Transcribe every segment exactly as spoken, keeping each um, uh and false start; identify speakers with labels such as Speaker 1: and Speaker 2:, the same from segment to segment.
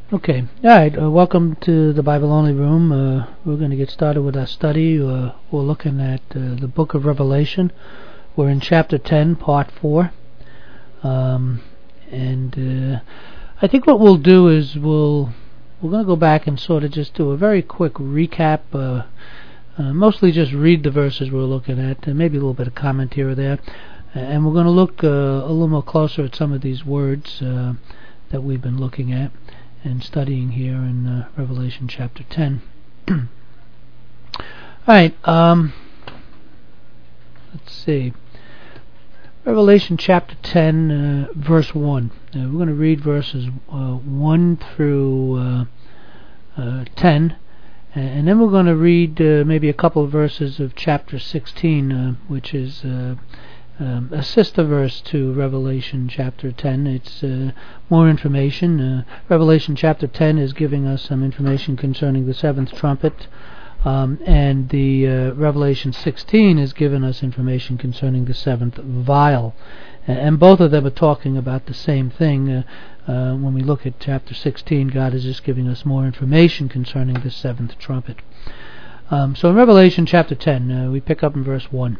Speaker 1: Okay, alright, uh, welcome to the Bible Only Room. Uh, we're going to get started with our study. Uh, we're looking at uh, the book of Revelation. We're in chapter ten, part four. Um, and uh, I think what we'll do is we'll, we're going to go back and sort of just do a very quick recap. Uh, uh, mostly just read the verses we're looking at, uh, maybe a little bit of comment here or there. And we're going to look uh, a little more closer at some of these words uh, that we've been looking at and studying here in uh, Revelation chapter ten. Alright, um, let's see. Revelation chapter ten, uh, verse one. Uh, we're going to read verses uh, one through uh, uh, ten, and then we're going to read uh, maybe a couple of verses of chapter sixteen, uh, which is uh, Um, a sister verse to Revelation chapter ten. It's uh, more information. Uh, Revelation chapter ten is giving us some information concerning the seventh trumpet, um, and the uh, Revelation sixteen is giving us information concerning the seventh vial. Uh, and both of them are talking about the same thing. Uh, uh, when we look at chapter sixteen, God is just giving us more information concerning the seventh trumpet. Um, so in Revelation chapter ten, uh, we pick up in verse one.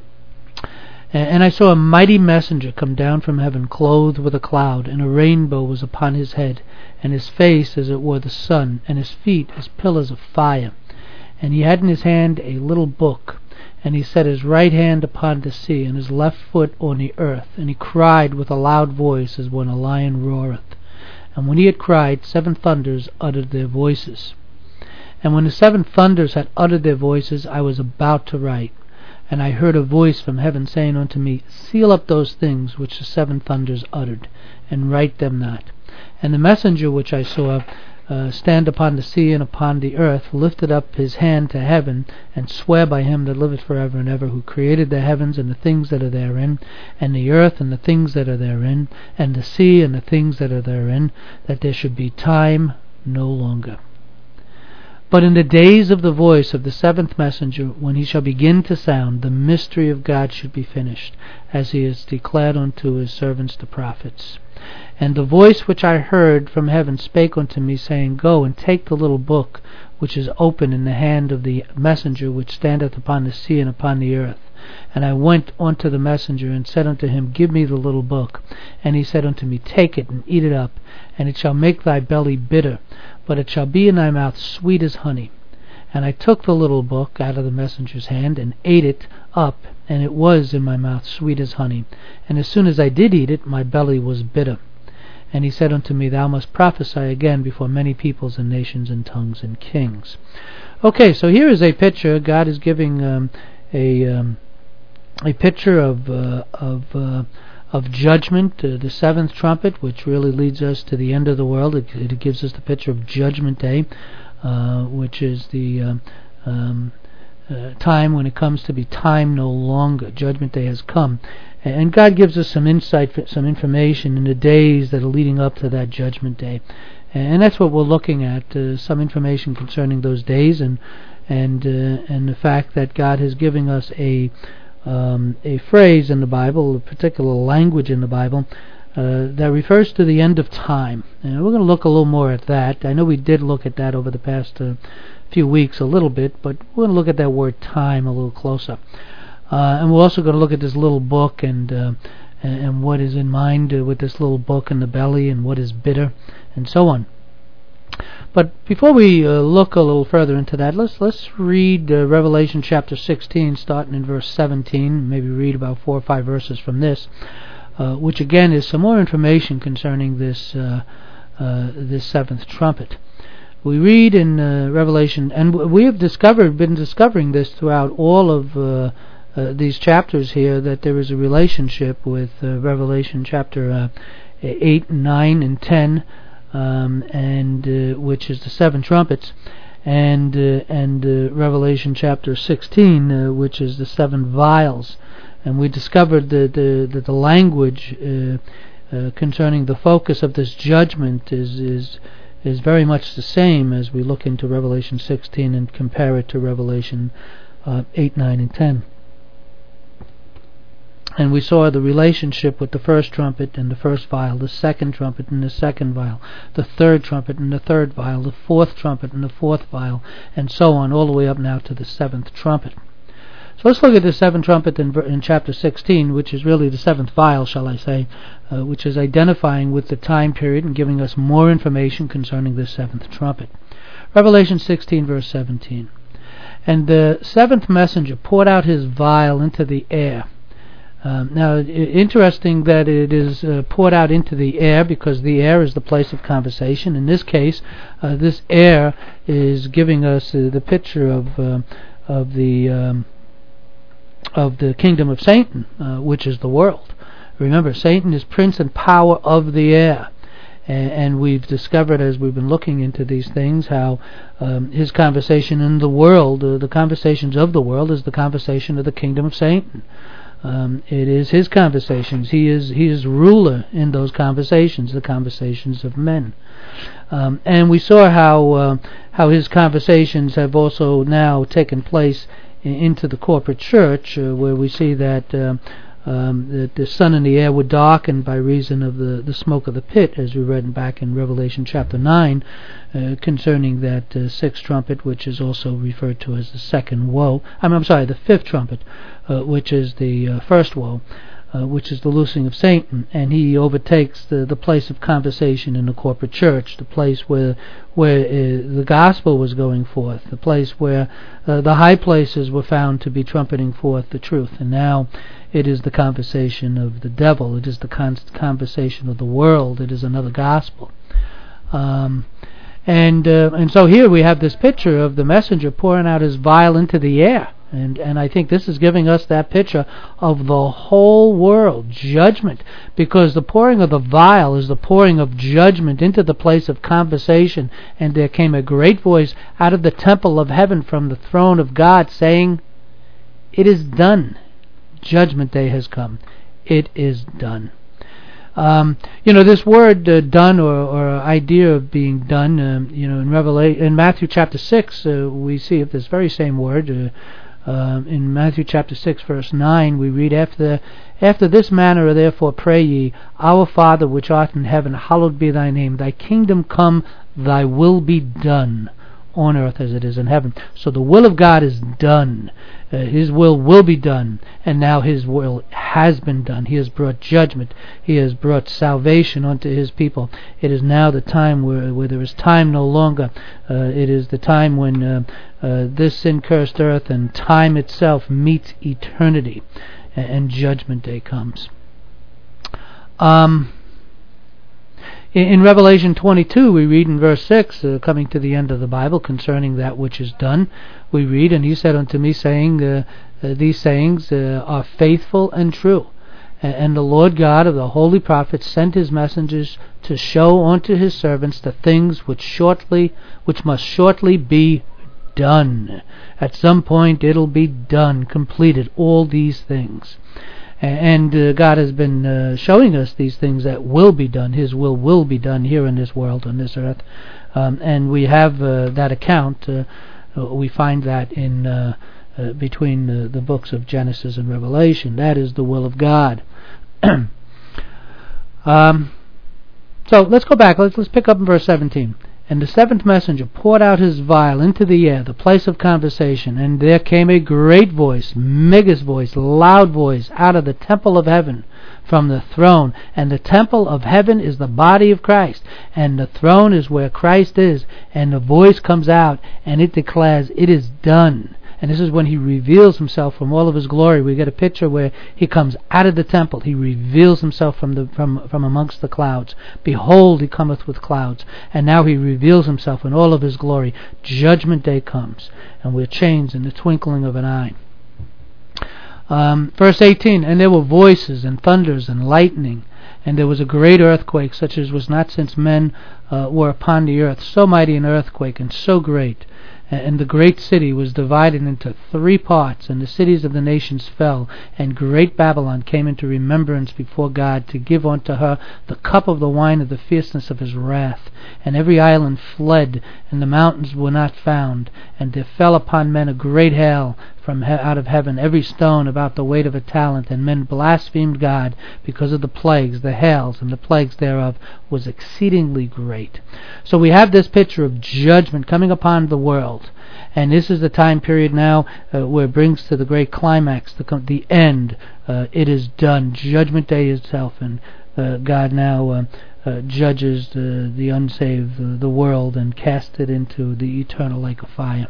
Speaker 1: And I saw a mighty messenger come down from heaven, clothed with a cloud, and a rainbow was upon his head, and his face as it were the sun, and his feet as pillars of fire. And he had in his hand a little book, and he set his right hand upon the sea, and his left foot on the earth. And he cried with a loud voice, as when a lion roareth. And when he had cried, seven thunders uttered their voices. And when the seven thunders had uttered their voices, I was about to write. And I heard a voice from heaven saying unto me, Seal up those things which the seven thunders uttered, and write them not. And the messenger which I saw uh, stand upon the sea and upon the earth lifted up his hand to heaven, and sware by him that liveth for ever and ever, who created the heavens and the things that are therein, and the earth and the things that are therein, and the sea and the things that are therein, that there should be time no longer. But in the days of the voice of the seventh messenger, when he shall begin to sound, the mystery of God should be finished, as he has declared unto his servants the prophets. And the voice which I heard from heaven spake unto me, saying, Go and take the little book which is open in the hand of the messenger which standeth upon the sea and upon the earth. And I went unto the messenger, and said unto him, Give me the little book. And he said unto me, Take it, and eat it up, and it shall make thy belly bitter, but it shall be in thy mouth sweet as honey. And I took the little book out of the messenger's hand, and ate it up, and it was in my mouth sweet as honey. And as soon as I did eat it, my belly was bitter. And he said unto me, Thou must prophesy again before many peoples and nations and tongues and kings. Okay, so here is a picture. God is giving um, a um, a picture of uh, of uh, of judgment, uh, the seventh trumpet, which really leads us to the end of the world. It, it gives us the picture of Judgment Day, uh, which is the um, um, uh, time when it comes to be time no longer. Judgment Day has come. And God gives us some insight, some information in the days that are leading up to that Judgment Day. And that's what we're looking at, uh, some information concerning those days, and and uh, and the fact that God is giving us a um, a phrase in the Bible, a particular language in the Bible, uh, that refers to the end of time. And we're going to look a little more at that. I know we did look at that over the past uh, few weeks a little bit, but we're going to look at that word time a little closer. Uh, and we're also going to look at this little book and uh, and what is in mind uh, with this little book in the belly, and what is bitter, and so on. But before we uh, look a little further into that, let's let's read uh, Revelation chapter sixteen, starting in verse seventeen. Maybe read about four or five verses from this, uh, which again is some more information concerning this uh, uh, this seventh trumpet. We read in uh, Revelation, and we have discovered, been discovering this throughout all of uh, uh, these chapters here, that there is a relationship with uh, Revelation chapter uh, eight, nine, and ten. Um, and uh, which is the seven trumpets, and uh, and uh, Revelation chapter sixteen, uh, which is the seven vials. And we discovered that the, the, the language uh, uh, concerning the focus of this judgment is is is very much the same as we look into Revelation sixteen and compare it to Revelation uh, eight, nine, and ten. And we saw the relationship with the first trumpet and the first vial, the second trumpet and the second vial, the third trumpet and the third vial, the fourth trumpet and the fourth vial, and so on, all the way up now to the seventh trumpet. So let's look at the seventh trumpet in, in chapter sixteen, which is really the seventh vial, shall I say, uh, which is identifying with the time period and giving us more information concerning the seventh trumpet. Revelation sixteen, verse seventeen. And the seventh messenger poured out his vial into the air. Um, now, I- interesting that it is uh, poured out into the air, because the air is the place of conversation. In this case, uh, this air is giving us uh, the picture of uh, of the um, of the kingdom of Satan, uh, which is the world. Remember, Satan is prince and power of the air. And, and we've discovered, as we've been looking into these things, how um, his conversation in the world, uh, the conversations of the world, is the conversation of the kingdom of Satan. Um, it is his conversations. He is he is ruler in those conversations, the conversations of men. Um, and we saw how uh, how his conversations have also now taken place in, into the corporate church, uh, where we see that uh, um, that the sun and the air were darkened by reason of the, the smoke of the pit, as we read back in Revelation chapter nine, uh, concerning that uh, sixth trumpet, which is also referred to as the second woe. I'm, I'm sorry, the fifth trumpet, uh, which is the uh, first woe, uh, which is the loosing of Satan, and he overtakes the, the place of conversation in the corporate church, the place where where uh, the gospel was going forth, the place where uh, the high places were found to be trumpeting forth the truth. And now it is the conversation of the devil, it is the con- conversation of the world, it is another gospel. Um, and uh, and so here we have this picture of the messenger pouring out his vial into the air. And and I think this is giving us that picture of the whole world, judgment, because the pouring of the vial is the pouring of judgment into the place of conversation. And there came a great voice out of the temple of heaven from the throne of God, saying, "It is done." Judgment day has come. It is done. Um, you know, this word uh, "done" or, or idea of being done, um, you know, in Revelation, in Matthew chapter six, uh, we see this very same word. Uh, Um, in Matthew chapter six, verse nine, we read, After after this manner therefore pray ye, Our Father which art in heaven, hallowed be thy name. Thy kingdom come, thy will be done, on earth as it is in heaven. So the will of God is done. Uh, his will will be done. And now his will has been done. He has brought judgment. He has brought salvation unto his people. It is now the time where, where there is time no longer. Uh, it is the time when uh, uh, this sin-cursed earth and time itself meets eternity. And, and judgment day comes. Um... In Revelation twenty-two, we read in verse six, uh, coming to the end of the Bible, concerning that which is done, we read, And he said unto me, saying, uh, uh, These sayings uh, are faithful and true. And, and the Lord God of the holy prophets sent his messengers to show unto his servants the things which shortly, which must shortly be done. At some point it'll be done, completed, all these things. And uh, God has been uh, showing us these things that will be done. His will will be done here in this world, on this earth. Um, and we have uh, that account. Uh, we find that in uh, uh, between uh, the books of Genesis and Revelation. That is the will of God. um, so let's go back. Let's, let's pick up in verse seventeen. And the seventh messenger poured out his vial into the air, the place of conversation, and there came a great voice, megas voice, loud voice, out of the temple of heaven, from the throne. And the temple of heaven is the body of Christ, and the throne is where Christ is. And the voice comes out, and it declares, "It is done." And this is when he reveals himself from all of his glory. We get a picture where he comes out of the temple. He reveals himself from the from, from amongst the clouds. Behold, he cometh with clouds. And now he reveals himself in all of his glory. Judgment day comes, and we're changed in the twinkling of an eye. Um, verse eighteen, And there were voices, and thunders, and lightning, and there was a great earthquake, such as was not since men uh, were upon the earth. So mighty an earthquake, and so great. And the great city was divided into three parts, and the cities of the nations fell, and great Babylon came into remembrance before God, to give unto her the cup of the wine of the fierceness of his wrath. And every island fled, and the mountains were not found, and there fell upon men a great hail from he- out of heaven, every stone about the weight of a talent, and men blasphemed God because of the plagues, the hails, and the plagues thereof was exceedingly great. So we have this picture of judgment coming upon the world. And this is the time period now uh, where it brings to the great climax, the, the end. Uh, it is done. Judgment Day itself, and uh, God now uh, uh, judges the, the unsaved, the, the world, and casts it into the eternal lake of fire.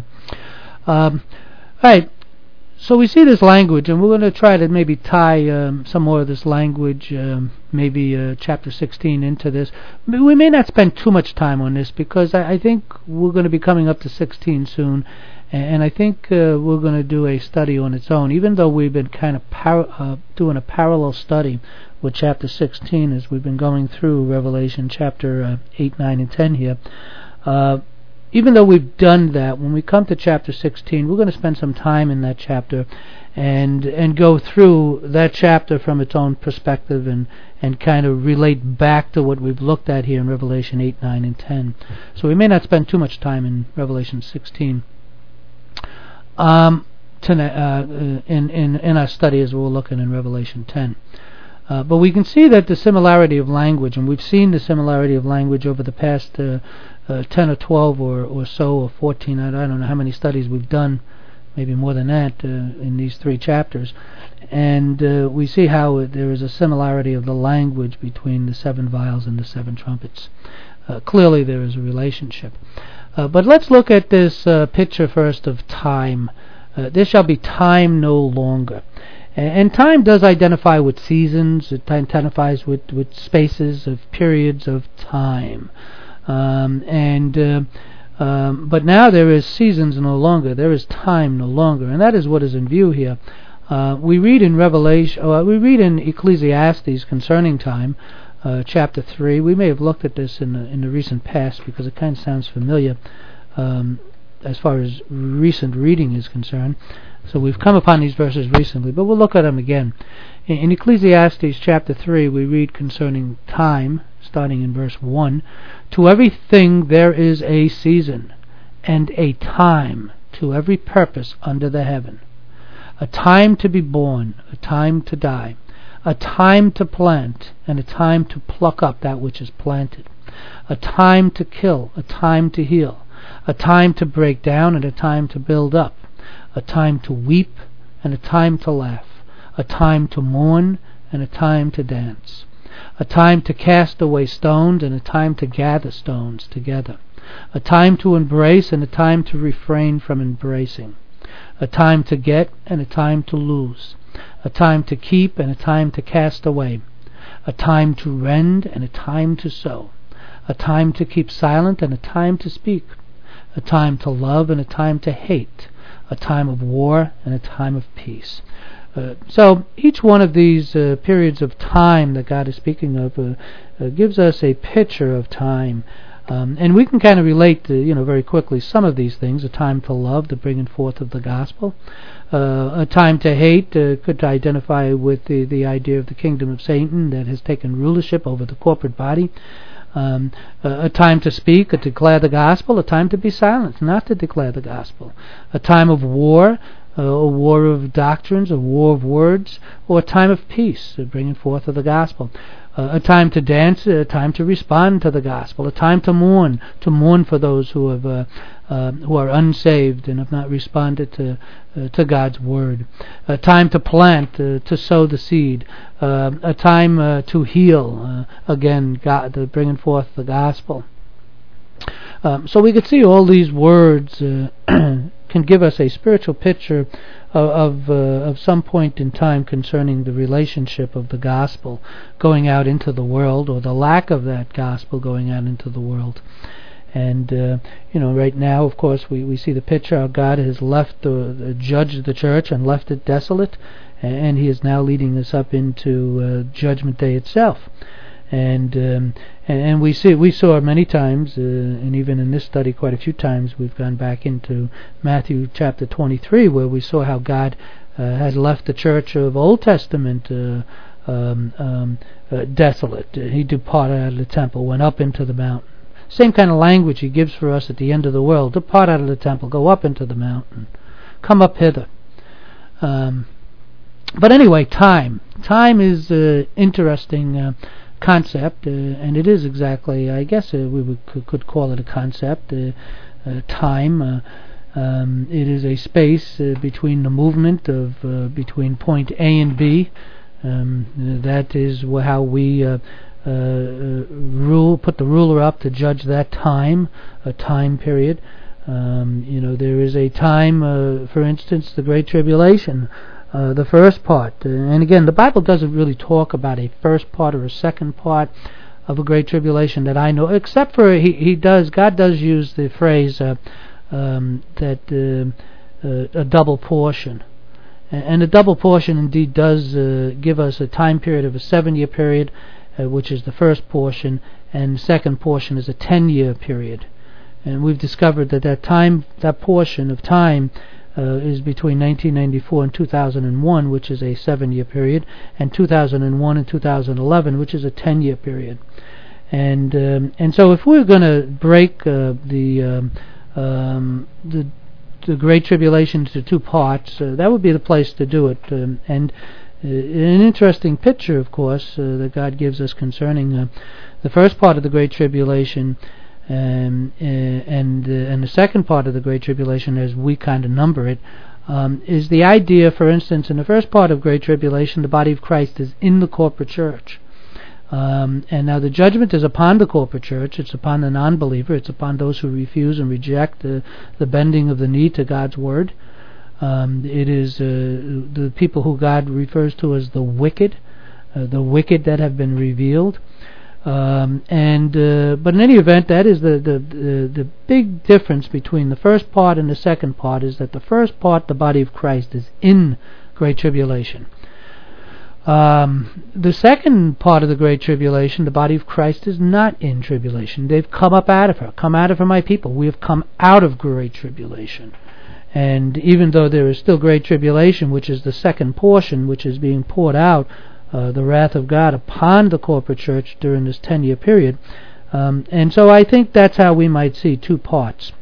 Speaker 1: um, all right. So we see this language, and we're going to try to maybe tie um, some more of this language, um, maybe uh, chapter sixteen into this. We may not spend too much time on this because I, I think we're going to be coming up to sixteen soon, and I think uh, we're going to do a study on its own, even though we've been kind of par- uh, doing a parallel study with chapter sixteen as we've been going through Revelation chapter uh, eight, nine, and ten here. Uh, Even though we've done that, when we come to chapter sixteen, we're going to spend some time in that chapter and and go through that chapter from its own perspective and, and kind of relate back to what we've looked at here in Revelation eight, nine, and ten. So we may not spend too much time in Revelation sixteen um, to, uh, in, in, in our study as we're looking in Revelation ten. Uh, but we can see that the similarity of language, and we've seen the similarity of language over the past uh, uh, ten or twelve or, or so, or fourteen, I don't know how many studies we've done, maybe more than that, uh, in these three chapters. And uh, we see how there is a similarity of the language between the seven vials and the seven trumpets. Uh, clearly there is a relationship. Uh, but let's look at this uh, picture first of time. Uh, there shall be time no longer. And time does identify with seasons. It identifies with, with spaces of periods of time. Um, and uh, um, but now there is seasons no longer. There is time no longer, and that is what is in view here. Uh, we read in Revelation. Uh, we read in Ecclesiastes concerning time, uh, chapter three. We may have looked at this in the, in the recent past because it kind of sounds familiar um, as far as recent reading is concerned. So we've come upon these verses recently, but we'll look at them again. In, in Ecclesiastes chapter three, we read concerning time, starting in verse one, "To everything there is a season, and a time to every purpose under the heaven. A time to be born, a time to die, a time to plant, and a time to pluck up that which is planted. A time to kill, a time to heal, a time to break down, and a time to build up. A time to weep and a time to laugh, a time to mourn and a time to dance, a time to cast away stones and a time to gather stones together, a time to embrace and a time to refrain from embracing, a time to get and a time to lose, a time to keep and a time to cast away, a time to rend and a time to sow, a time to keep silent and a time to speak, a time to love and a time to hate, a time of war and a time of peace." Uh, so each one of these uh, periods of time that God is speaking of uh, uh, gives us a picture of time. Um, and we can kind of relate to, you know, very quickly some of these things. A time to love, the bringing forth of the gospel. Uh, a time to hate uh, could identify with the, the idea of the kingdom of Satan that has taken rulership over the corporate body. Um, a, a time to speak, to declare the gospel, a time to be silent, not to declare the gospel. A time of war, uh, a war of doctrines, a war of words, or a time of peace, uh, bringing forth of the gospel. Uh, a time to dance, a time to respond to the gospel, a time to mourn, to mourn for those who have uh, uh, who are unsaved and have not responded to uh, to God's word. A time to plant, uh, to sow the seed. Uh, a time uh, to heal. Uh, again, God, uh, bringing forth the gospel. Um, so we could see all these words uh, can give us a spiritual picture of of, uh, of some point in time concerning the relationship of the gospel going out into the world, or the lack of that gospel going out into the world. And uh, you know, right now, of course, we, we see the picture how God has left the, the judged the church and left it desolate, and He is now leading us up into uh, Judgment Day itself. And um, and, and we see we saw many times, uh, and even in this study quite a few times, we've gone back into Matthew chapter twenty-three, where we saw how God uh, has left the church of Old Testament uh, um, um, uh, desolate. He departed out of the temple, went up into the mountain. Same kind of language He gives for us at the end of the world: depart out of the temple, go up into the mountain. come up hither. Um, but anyway, time. Time is an interesting uh, concept, uh, and it is exactly, I guess uh, we would, could, could call it a concept, uh, uh, time. Uh, um, it is a space uh, between the movement of uh, between point A and B. Um, that is how we uh, uh, rule, put the ruler up to judge that time, a time period. Um, you know, there is a time, uh, for instance, the Great Tribulation, uh, the first part. Uh, and again, the Bible doesn't really talk about a first part or a second part of a Great Tribulation that I know, except for he, he does, God does use the phrase uh, um, that uh, uh, a double portion. And a double portion indeed does uh, give us a time period of a seven-year period, uh, which is the first portion, and the second portion is a ten-year period. And we've discovered that that time, that portion of time, uh, is between nineteen ninety-four and two thousand one, which is a seven-year period, and two thousand one and two thousand eleven, which is a ten-year period. And um, and so, if we're going to break uh, the um, um, the the Great Tribulation into two parts, uh, that would be the place to do it. Um, and uh, an interesting picture, of course, uh, that God gives us concerning uh, the first part of the Great Tribulation, um, uh, and uh, and the second part of the Great Tribulation, as we kind of number it, um, is the idea, for instance, in the first part of Great Tribulation, the body of Christ is in the corporate church. Um, and now the judgment is upon the corporate church, it's upon the non-believer, it's upon those who refuse and reject the, the bending of the knee to God's word. Um, it is uh, the people who God refers to as the wicked, uh, the wicked that have been revealed. Um, and uh, but in any event, that is the, the, the, the big difference between the first part and the second part, is that the first part, the body of Christ, is in Great Tribulation. Um, the second part of the Great Tribulation, the body of Christ, is not in tribulation. They've come up out of her. Come out of her, my people. We have come out of Great Tribulation. And even though there is still Great Tribulation, which is the second portion, which is being poured out, uh, the wrath of God upon the corporate church during this ten-year period. Um, and so I think that's how we might see two parts.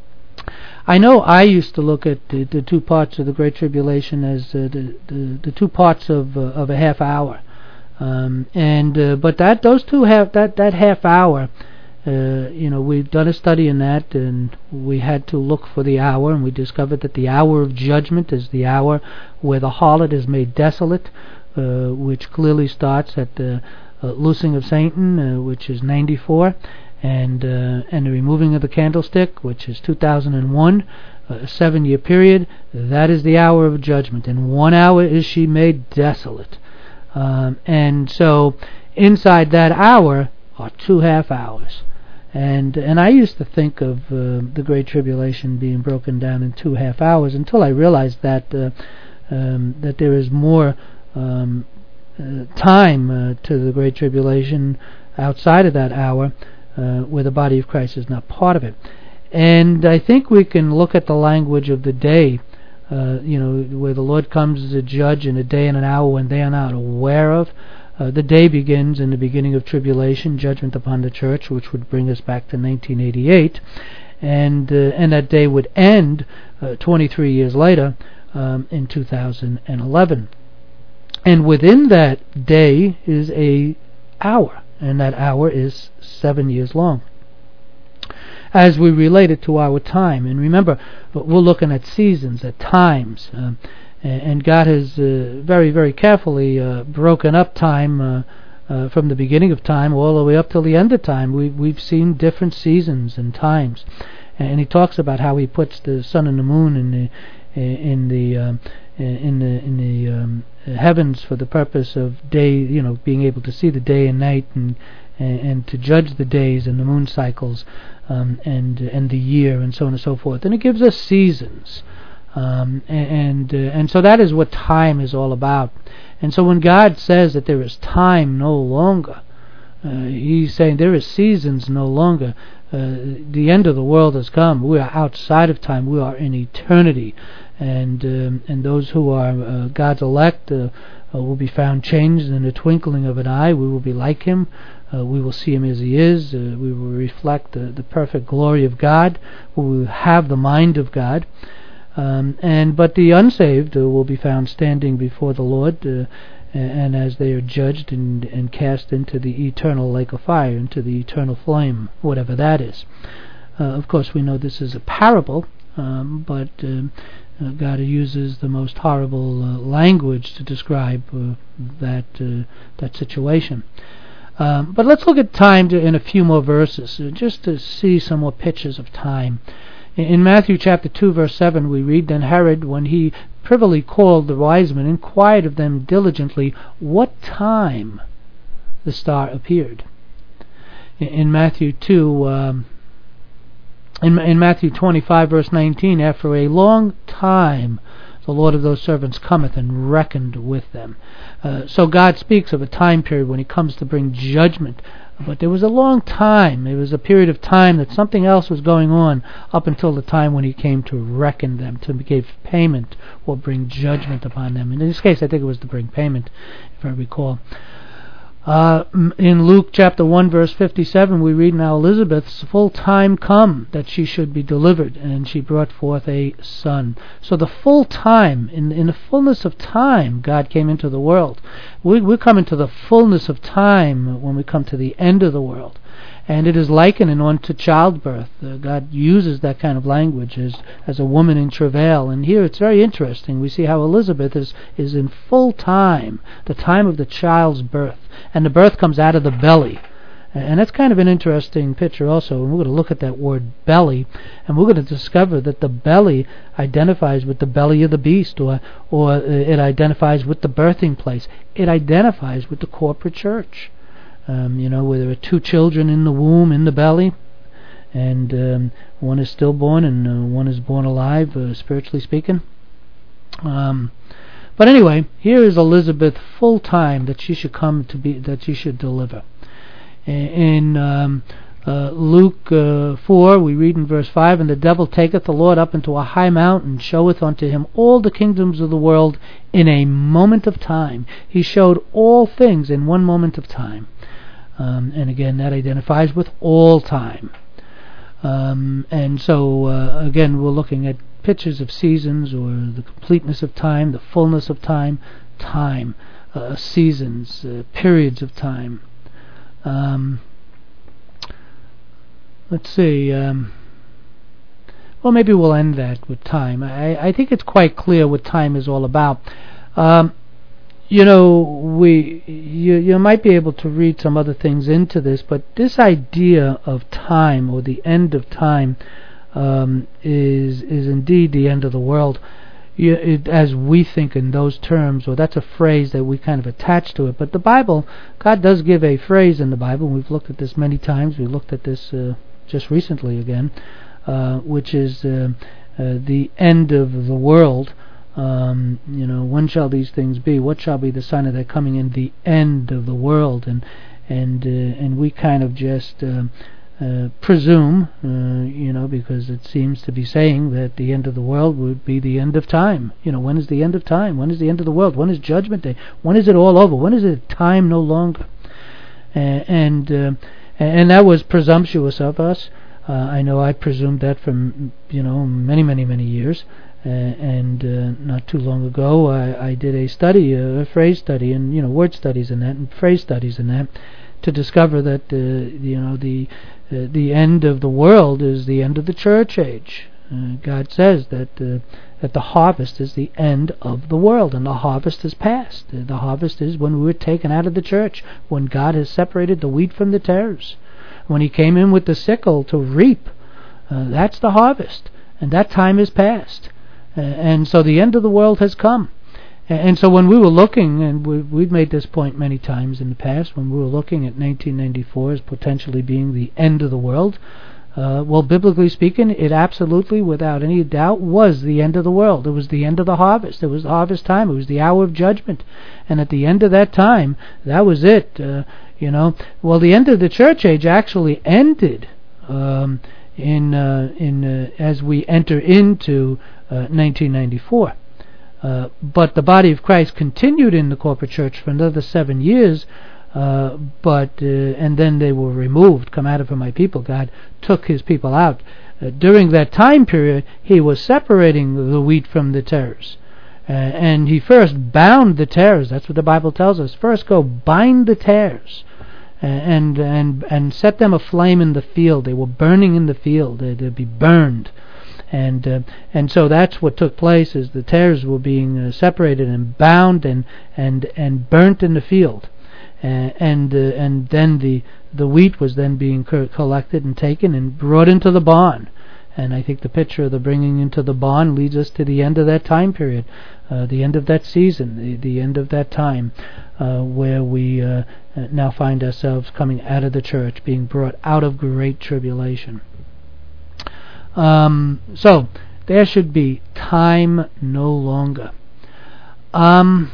Speaker 1: I know I used to look at the, the two parts of the Great Tribulation as uh, the, the the two parts of uh, of a half hour, um, and uh, but that those two have that that half hour, uh, you know, we've done a study in that, and we had to look for the hour, and we discovered that the hour of judgment is the hour where the harlot is made desolate, uh, which clearly starts at the uh, loosing of Satan, uh, which is ninety-four. And uh, and the removing of the candlestick, which is two thousand one, a seven-year period. That is the hour of judgment. In one hour is she made desolate. Um, and so inside that hour are two half hours. And and I used to think of uh, the Great Tribulation being broken down in two half hours until I realized that uh, um, that there is more um, uh, time uh, to the Great Tribulation outside of that hour, Uh, where the body of Christ is not part of it. And I think we can look at the language of the day, uh, you know, where the Lord comes as a judge in a day and an hour when they are not aware of. Uh, the day begins in the beginning of tribulation, judgment upon the church, which would bring us back to nineteen eighty-eight, and uh, and that day would end uh, twenty-three years later, um, in two thousand eleven. And within that day is a hour, and that hour is seven years long, as we relate it to our time. And remember, we're looking at seasons, at times, um, and God has uh, very, very carefully uh, broken up time uh, uh, from the beginning of time all the way up till the end of time. We, we've seen different seasons and times, and He talks about how He puts the sun and the moon in the in the um, in the in the um, heavens for the purpose of day, you know, being able to see the day and night, and and, and to judge the days and the moon cycles, um, and and the year, and so on and so forth. And it gives us seasons, um, and and, uh, and so that is what time is all about. And so when God says that there is time no longer, uh, He's saying there is seasons no longer. Uh, the end of the world has come. We are outside of time. We are in eternity. And um, and those who are uh, God's elect uh, uh, will be found changed in the twinkling of an eye. We will be like Him. Uh, we will see Him as He is. Uh, we will reflect the, the perfect glory of God. We will have the mind of God. Um, and but the unsaved uh, will be found standing before the Lord, uh, and as they are judged and, and cast into the eternal lake of fire, into the eternal flame, whatever that is. Uh, of course, we know this is a parable, um, but uh, uh, God uses the most horrible uh, language to describe uh, that uh, that situation. Um, but let's look at time to, in a few more verses, uh, just to see some more pictures of time. In, in Matthew chapter two, verse seven, we read, "Then Herod, when he privily called the wise men, inquired of them diligently what time the star appeared." In, in Matthew two, um, in, in Matthew twenty-five, verse nineteen, "After a long time the Lord of those servants cometh and reckoned with them." Uh, so God speaks of a time period when he comes to bring judgment. But there was a long time. It was a period of time that something else was going on up until the time when he came to reckon them, to give payment or bring judgment upon them. In this case, I think it was to bring payment, if I recall. Uh, in Luke chapter one, verse fifty-seven, we read, "Now Elizabeth's full time come that she should be delivered, and she brought forth a son." So the full time, in in the fullness of time, God came into the world. We we come into the fullness of time when we come to the end of the world. And it is likened unto childbirth. Uh, God uses that kind of language as as a woman in travail. And here it's very interesting. We see how Elizabeth is, is in full time, the time of the child's birth. And the birth comes out of the belly. And that's kind of an interesting picture also. And we're going to look at that word belly, and we're going to discover that the belly identifies with the belly of the beast, or, or it identifies with the birthing place. It identifies with the corporate church. Um, you know, where there are two children in the womb, in the belly, and um, one is stillborn and uh, one is born alive, uh, spiritually speaking. Um, but anyway, here is Elizabeth full time that she should come to be, that she should deliver. In um, uh, Luke uh, four, we read in verse five, "And the devil taketh the Lord up into a high mountain, showeth unto him all the kingdoms of the world in a moment of time." He showed all things in one moment of time. Um, and again, that identifies with all time. Um, and so, uh, again, we're looking at pictures of seasons, or the completeness of time, the fullness of time, time, uh, seasons, uh, periods of time. Um, let's see. Um, well, maybe we'll end that with time. I, I think it's quite clear what time is all about. Um, You know, we you you might be able to read some other things into this, but this idea of time, or the end of time, um, is is indeed the end of the world. You, it, as we think in those terms, or that's a phrase that we kind of attach to it. But the Bible, God does give a phrase in the Bible. We've looked at this many times. We looked at this uh, just recently again, uh, which is uh, uh, the end of the world. Um, you know, when shall these things be? What shall be the sign of their coming in? The end of the world, and and uh, and we kind of just uh, uh, presume, uh, you know, because it seems to be saying that the end of the world would be the end of time. You know, when is the end of time? When is the end of the world? When is Judgment Day? When is it all over? When is it time no longer? Uh, and uh, and that was presumptuous of us. Uh, I know I presumed that from, you know, many, many, many years. Uh, and uh, not too long ago, I, I did a study, a phrase study, and you know, word studies and that, and phrase studies and that, to discover that uh, you know the uh, the end of the world is the end of the church age. Uh, God says that uh, that the harvest is the end of the world, and the harvest is past. Uh, the harvest is when we were taken out of the church, when God has separated the wheat from the tares, when He came in with the sickle to reap. Uh, that's the harvest, and that time is past. Uh, and so the end of the world has come. And, and so when we were looking, and we, we've made this point many times in the past, when we were looking at nineteen ninety-four as potentially being the end of the world, uh, well, biblically speaking, it absolutely, without any doubt, was the end of the world. It was the end of the harvest. It was the harvest time. It was the hour of judgment. And at the end of that time, that was it. Uh, you know, well, the end of the church age actually ended um, in uh, in uh, as we enter into Uh, nineteen ninety-four. Uh, but the body of Christ continued in the corporate church for another seven years Uh, but uh, and then they were removed. Come out of her, my people. God took his people out. Uh, during that time period, he was separating the wheat from the tares. Uh, and he first bound the tares. That's what the Bible tells us. First go bind the tares uh, and and and set them aflame in the field. They were burning in the field. They, they'd be burned. And uh, and so that's what took place, is the tares were being uh, separated and bound and and and burnt in the field. Uh, and uh, and then the the wheat was then being co- collected and taken and brought into the barn. And I think the picture of the bringing into the barn leads us to the end of that time period, uh, the end of that season, the, the end of that time, uh, where we uh, now find ourselves coming out of the church, being brought out of great tribulation. Um, so there should be time no longer. Um,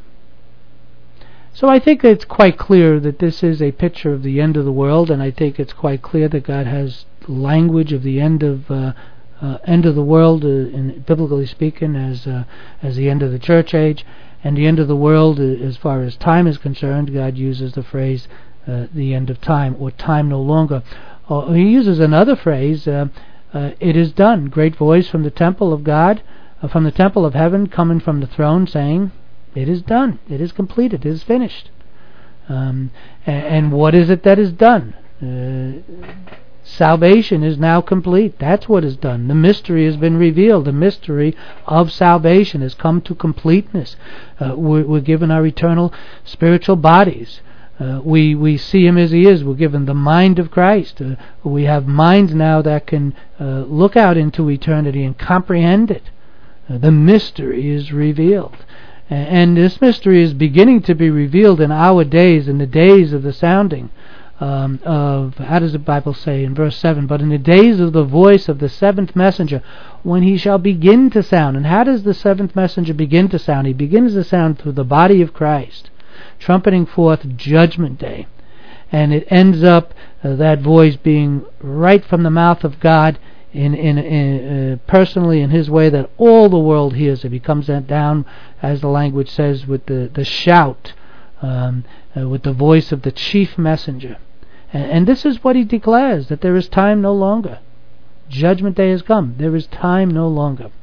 Speaker 1: So I think it's quite clear that this is a picture of the end of the world, and I think it's quite clear that God has language of the end of uh, uh, end of the world, uh, in, biblically speaking, as uh, as the end of the church age, and the end of the world, uh, as far as time is concerned. God uses the phrase uh, "the end of time" or "time no longer." Uh, he uses another phrase, uh, uh, "it is done." Great voice from the temple of God, uh, from the temple of heaven, coming from the throne, saying, "It is done. It is completed. It is finished." Um, and, and what is it that is done? Uh, salvation is now complete. That's what is done. The mystery has been revealed. The mystery of salvation has come to completeness. Uh, we're, we're given our eternal spiritual bodies. Uh, we we see him as he is. We're given the mind of Christ. Uh, we have minds now that can uh, look out into eternity and comprehend it. Uh, the mystery is revealed. And this mystery is beginning to be revealed in our days, in the days of the sounding um, of, how does the Bible say in verse seven, but in the days of the voice of the seventh messenger, when he shall begin to sound. And how does the seventh messenger begin to sound? He begins to sound through the body of Christ, trumpeting forth judgment day. And it ends up, uh, that voice being right from the mouth of God, in in, in uh, personally in his way that all the world hears it. He comes down, as the language says, with the the shout, um, uh, with the voice of the chief messenger, and, and this is what he declares, that there is time no longer. Judgment day has come. There is time no longer.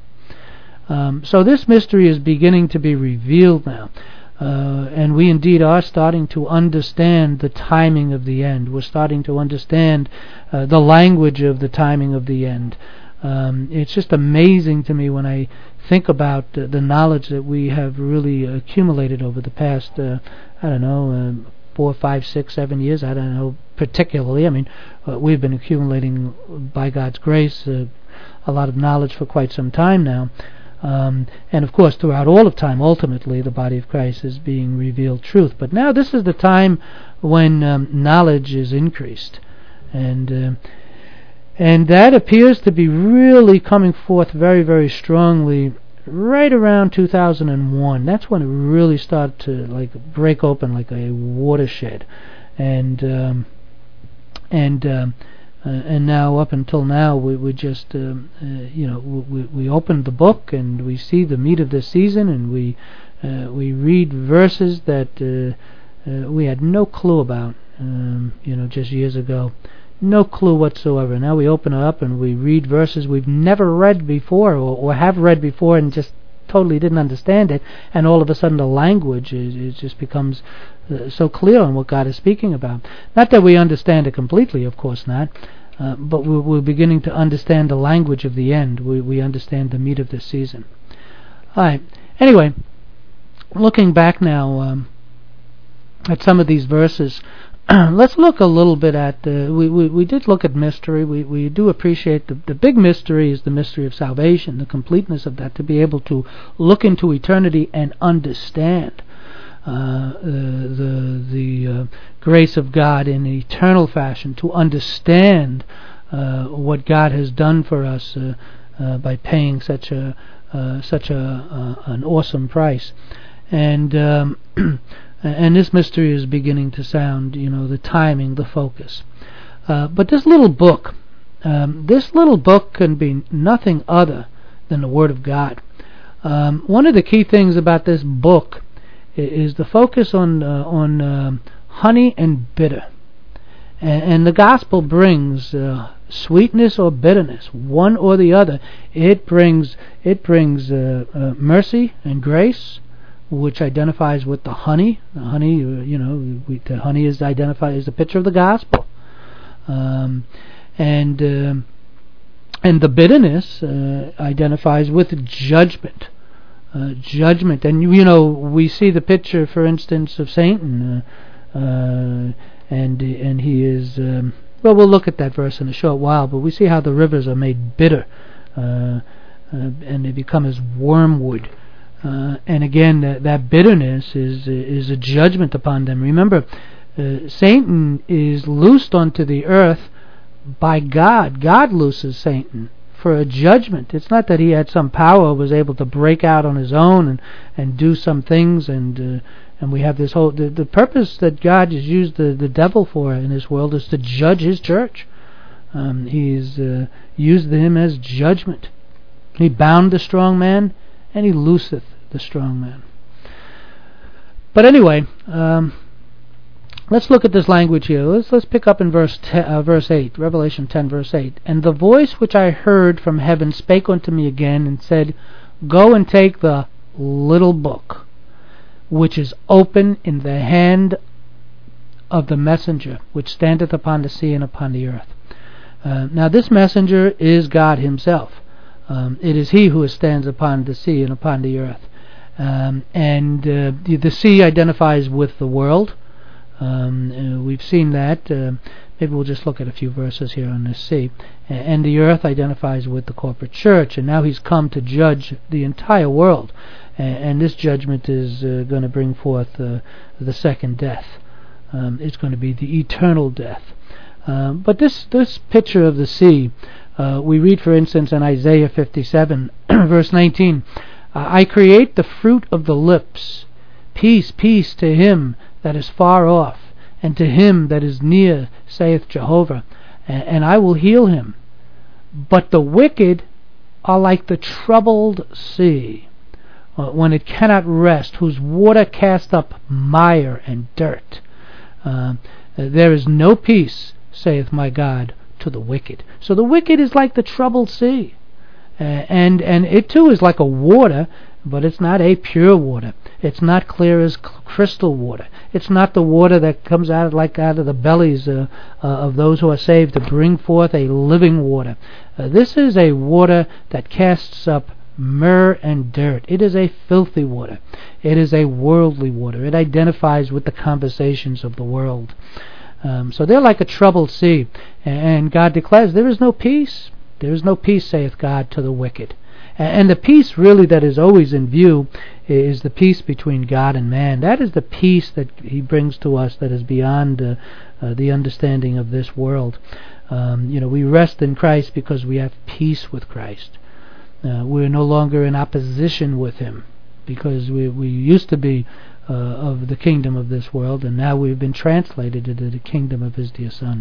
Speaker 1: Um, so this mystery is beginning to be revealed now. Uh, and we indeed are starting to understand the timing of the end. We're starting to understand uh, the language of the timing of the end. Um, it's just amazing to me when I think about uh, the knowledge that we have really accumulated over the past, uh, I don't know, uh, four, five, six, seven years. I don't know particularly. I mean, uh, we've been accumulating, by God's grace, uh, a lot of knowledge for quite some time now. Um, and of course, throughout all of time, ultimately, the body of Christ is being revealed truth. But now this is the time when um, knowledge is increased. And uh, and that appears to be really coming forth very, very strongly right around two thousand one. That's when it really started to like break open like a watershed. And um, and um, Uh, and now, up until now, we, we just, um, uh, you know, we, we opened the book and we see the meat of the season, and we uh, we read verses that uh, uh, we had no clue about, um, you know, just years ago, no clue whatsoever. Now we open it up and we read verses we've never read before, or, or have read before and just totally didn't understand it, and all of a sudden the language is, is just becomes uh, so clear on what God is speaking about. Not that we understand it completely, of course not, uh, but we're, we're beginning to understand the language of the end. We, we understand the meat of this season. All right. Anyway, looking back now um, at some of these verses, let's look a little bit at, uh, we, we we did look at mystery. We we do appreciate the, the big mystery is the mystery of salvation, the completeness of that, to be able to look into eternity and understand uh, uh, the the uh, grace of God in an eternal fashion, to understand uh, what God has done for us uh, uh, by paying such a uh, such a uh, an awesome price. And um, And this mystery is beginning to sound, you know, the timing, the focus. Uh, but this little book, um, this little book can be nothing other than the Word of God. Um, one of the key things about this book is the focus on uh, on uh, honey and bitter. And, and the gospel brings uh, sweetness or bitterness, one or the other. It brings it brings uh, uh, mercy and grace, which identifies with the honey. The honey, uh, you know, we, the honey is identified as a picture of the gospel, um, and uh, and the bitterness uh, identifies with judgment. Uh, judgment, and you know, we see the picture, for instance, of Satan, uh, uh, and and he is. Um, well, we'll look at that verse in a short while, but we see how the rivers are made bitter, uh, uh, and they become as wormwood. Uh, and again, that, that bitterness is is a judgment upon them. Remember, uh, Satan is loosed onto the earth by God. God looses Satan for a judgment. It's not that he had some power, was able to break out on his own and, and do some things, and uh, and we have this whole the, the purpose that God has used the, the devil for in this world is to judge his church. Um, he's uh, used him as judgment. He bound the strong man, and he looseth the strong man. But anyway, um, let's look at this language here. Let's let's pick up in verse ten, uh, verse eight, Revelation ten, verse eight. And the voice which I heard from heaven spake unto me again, and said, Go and take the little book, which is open in the hand of the messenger, which standeth upon the sea and upon the earth. Uh, now this messenger is God himself. Um, it is he who stands upon the sea and upon the earth. Um, and uh, the, the sea identifies with the world. Um, uh, we've seen that. Uh, maybe we'll just look at a few verses here on this sea. And the earth identifies with the corporate church. And now he's come to judge the entire world. And, and this judgment is uh, going to bring forth uh, the second death. Um, it's going to be the eternal death. Um, but this, this picture of the sea, uh, we read, for instance, in Isaiah fifty-seven, verse nineteen, I create the fruit of the lips. Peace, peace to him that is far off, and to him that is near, saith Jehovah, and, and I will heal him. But the wicked are like the troubled sea, uh, when it cannot rest, whose water cast up mire and dirt. Uh, there is no peace, saith my God, to the wicked. So the wicked is like the troubled sea. Uh, and and it too is like a water, but it's not a pure water. It's not clear as crystal water. It's not the water that comes out like out of the bellies uh, uh, of those who are saved to bring forth a living water. Uh, this is a water that casts up myrrh and dirt. It is a filthy water. It is a worldly water. It identifies with the conversations of the world. Um, so they're like a troubled sea. And God declares, there is no peace. There is no peace, saith God, to the wicked. And the peace really that is always in view is the peace between God and man. That is the peace that he brings to us that is beyond uh, uh, the understanding of this world. Um, you know, we rest in Christ because we have peace with Christ. Uh, we're no longer in opposition with him because we, we used to be uh, of the kingdom of this world, and now we've been translated into the kingdom of his dear Son.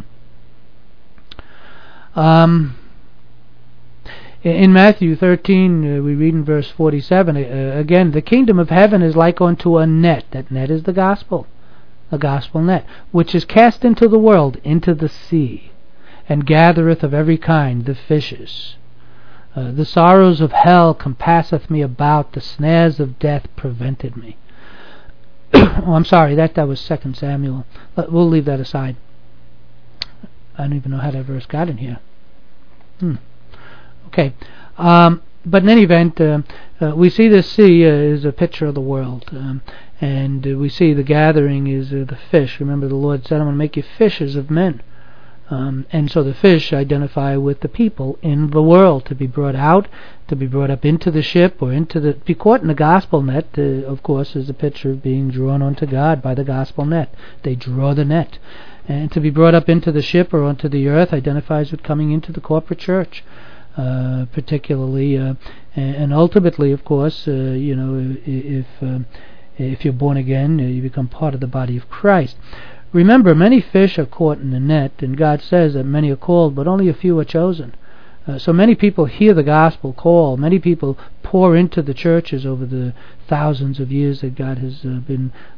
Speaker 1: Um... In Matthew thirteen, uh, we read in verse forty-seven, uh, again, the kingdom of heaven is like unto a net. That net is the gospel, the gospel net, which is cast into the world, into the sea, and gathereth of every kind the fishes. Uh, the sorrows of hell compasseth me about, the snares of death prevented me. oh, I'm sorry, that, that was Second Samuel. We'll leave that aside. I don't even know how that verse got in here. Hmm. Okay, um, but in any event, uh, uh, we see this sea uh, is a picture of the world, um, and uh, we see the gathering is uh, the fish. Remember, the Lord said, I'm going to make you fishers of men. Um, and so the fish identify with the people in the world, to be brought out, to be brought up into the ship, or into the, be caught in the gospel net, uh, of course, is a picture of being drawn onto God by the gospel net. They draw the net. And to be brought up into the ship or onto the earth identifies with coming into the corporate church. Uh, particularly, uh, and, and ultimately, of course, uh, you know, if uh, if you're born again, uh, you become part of the body of Christ. Remember, many fish are caught in the net, and God says that many are called, but only a few are chosen. Uh, so many people hear the gospel call. Many people pour into the churches over the thousands of years that God has uh, been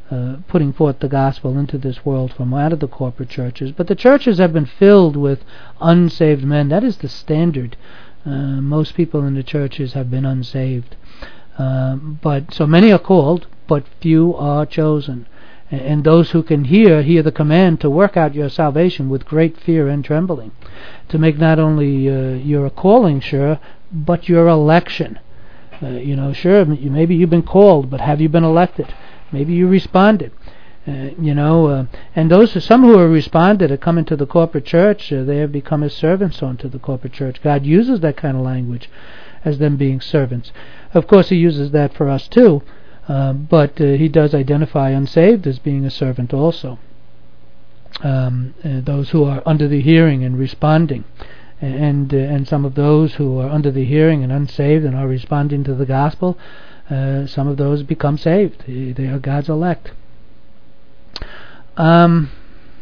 Speaker 1: uh, putting forth the gospel into this world from out of the corporate churches. But the churches have been filled with unsaved men. That is the standard. Uh, most people in the churches have been unsaved. Uh, but so many are called, but few are chosen. And, and those who can hear, hear the command to work out your salvation with great fear and trembling, to make not only uh, your calling sure, but your election. Uh, you know, sure, maybe you've been called, but have you been elected? Maybe you responded. Uh, you know, uh, and those who, some who have responded have come into the corporate church. Uh, they have become as servants onto the corporate church. God uses that kind of language as them being servants. Of course, He uses that for us too, uh, but uh, He does identify unsaved as being a servant also. Um, uh, those who are under the hearing and responding, and uh, and some of those who are under the hearing and unsaved and are responding to the gospel, uh, some of those become saved. They are God's elect. Um,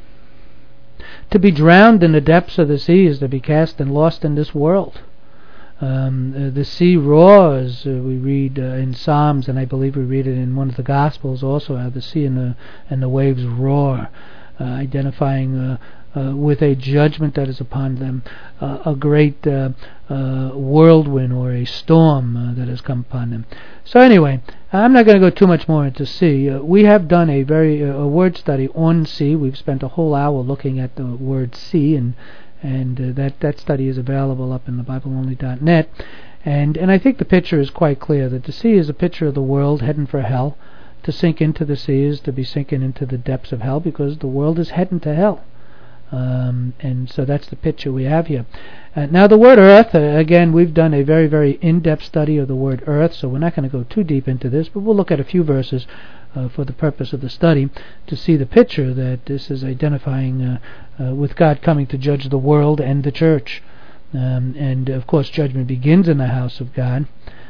Speaker 1: to be drowned in the depths of the sea is to be cast and lost in this world. Um, uh, the sea roars, uh, we read uh, in Psalms, and I believe we read it in one of the Gospels also, how the sea and the, and the waves roar, uh, identifying uh, uh, with a judgment that is upon them, uh, a great uh, uh, whirlwind or a storm uh, that has come upon them. So anyway, I'm not going to go too much more into sea. Uh, we have done a very uh, a word study on sea. We've spent a whole hour looking at the word sea, and and uh, that that study is available up in the Bible Only dot net. And and I think the picture is quite clear that the sea is a picture of the world heading for hell. To sink into the sea is to be sinking into the depths of hell, because the world is heading to hell. Um, and so that's the picture we have here. Uh, now the word earth, uh, again, we've done a very, very in-depth study of the word earth, so we're not going to go too deep into this, but we'll look at a few verses uh, for the purpose of the study to see the picture that this is identifying uh, uh, with God coming to judge the world and the church. Um, and of course judgment begins in the house of God,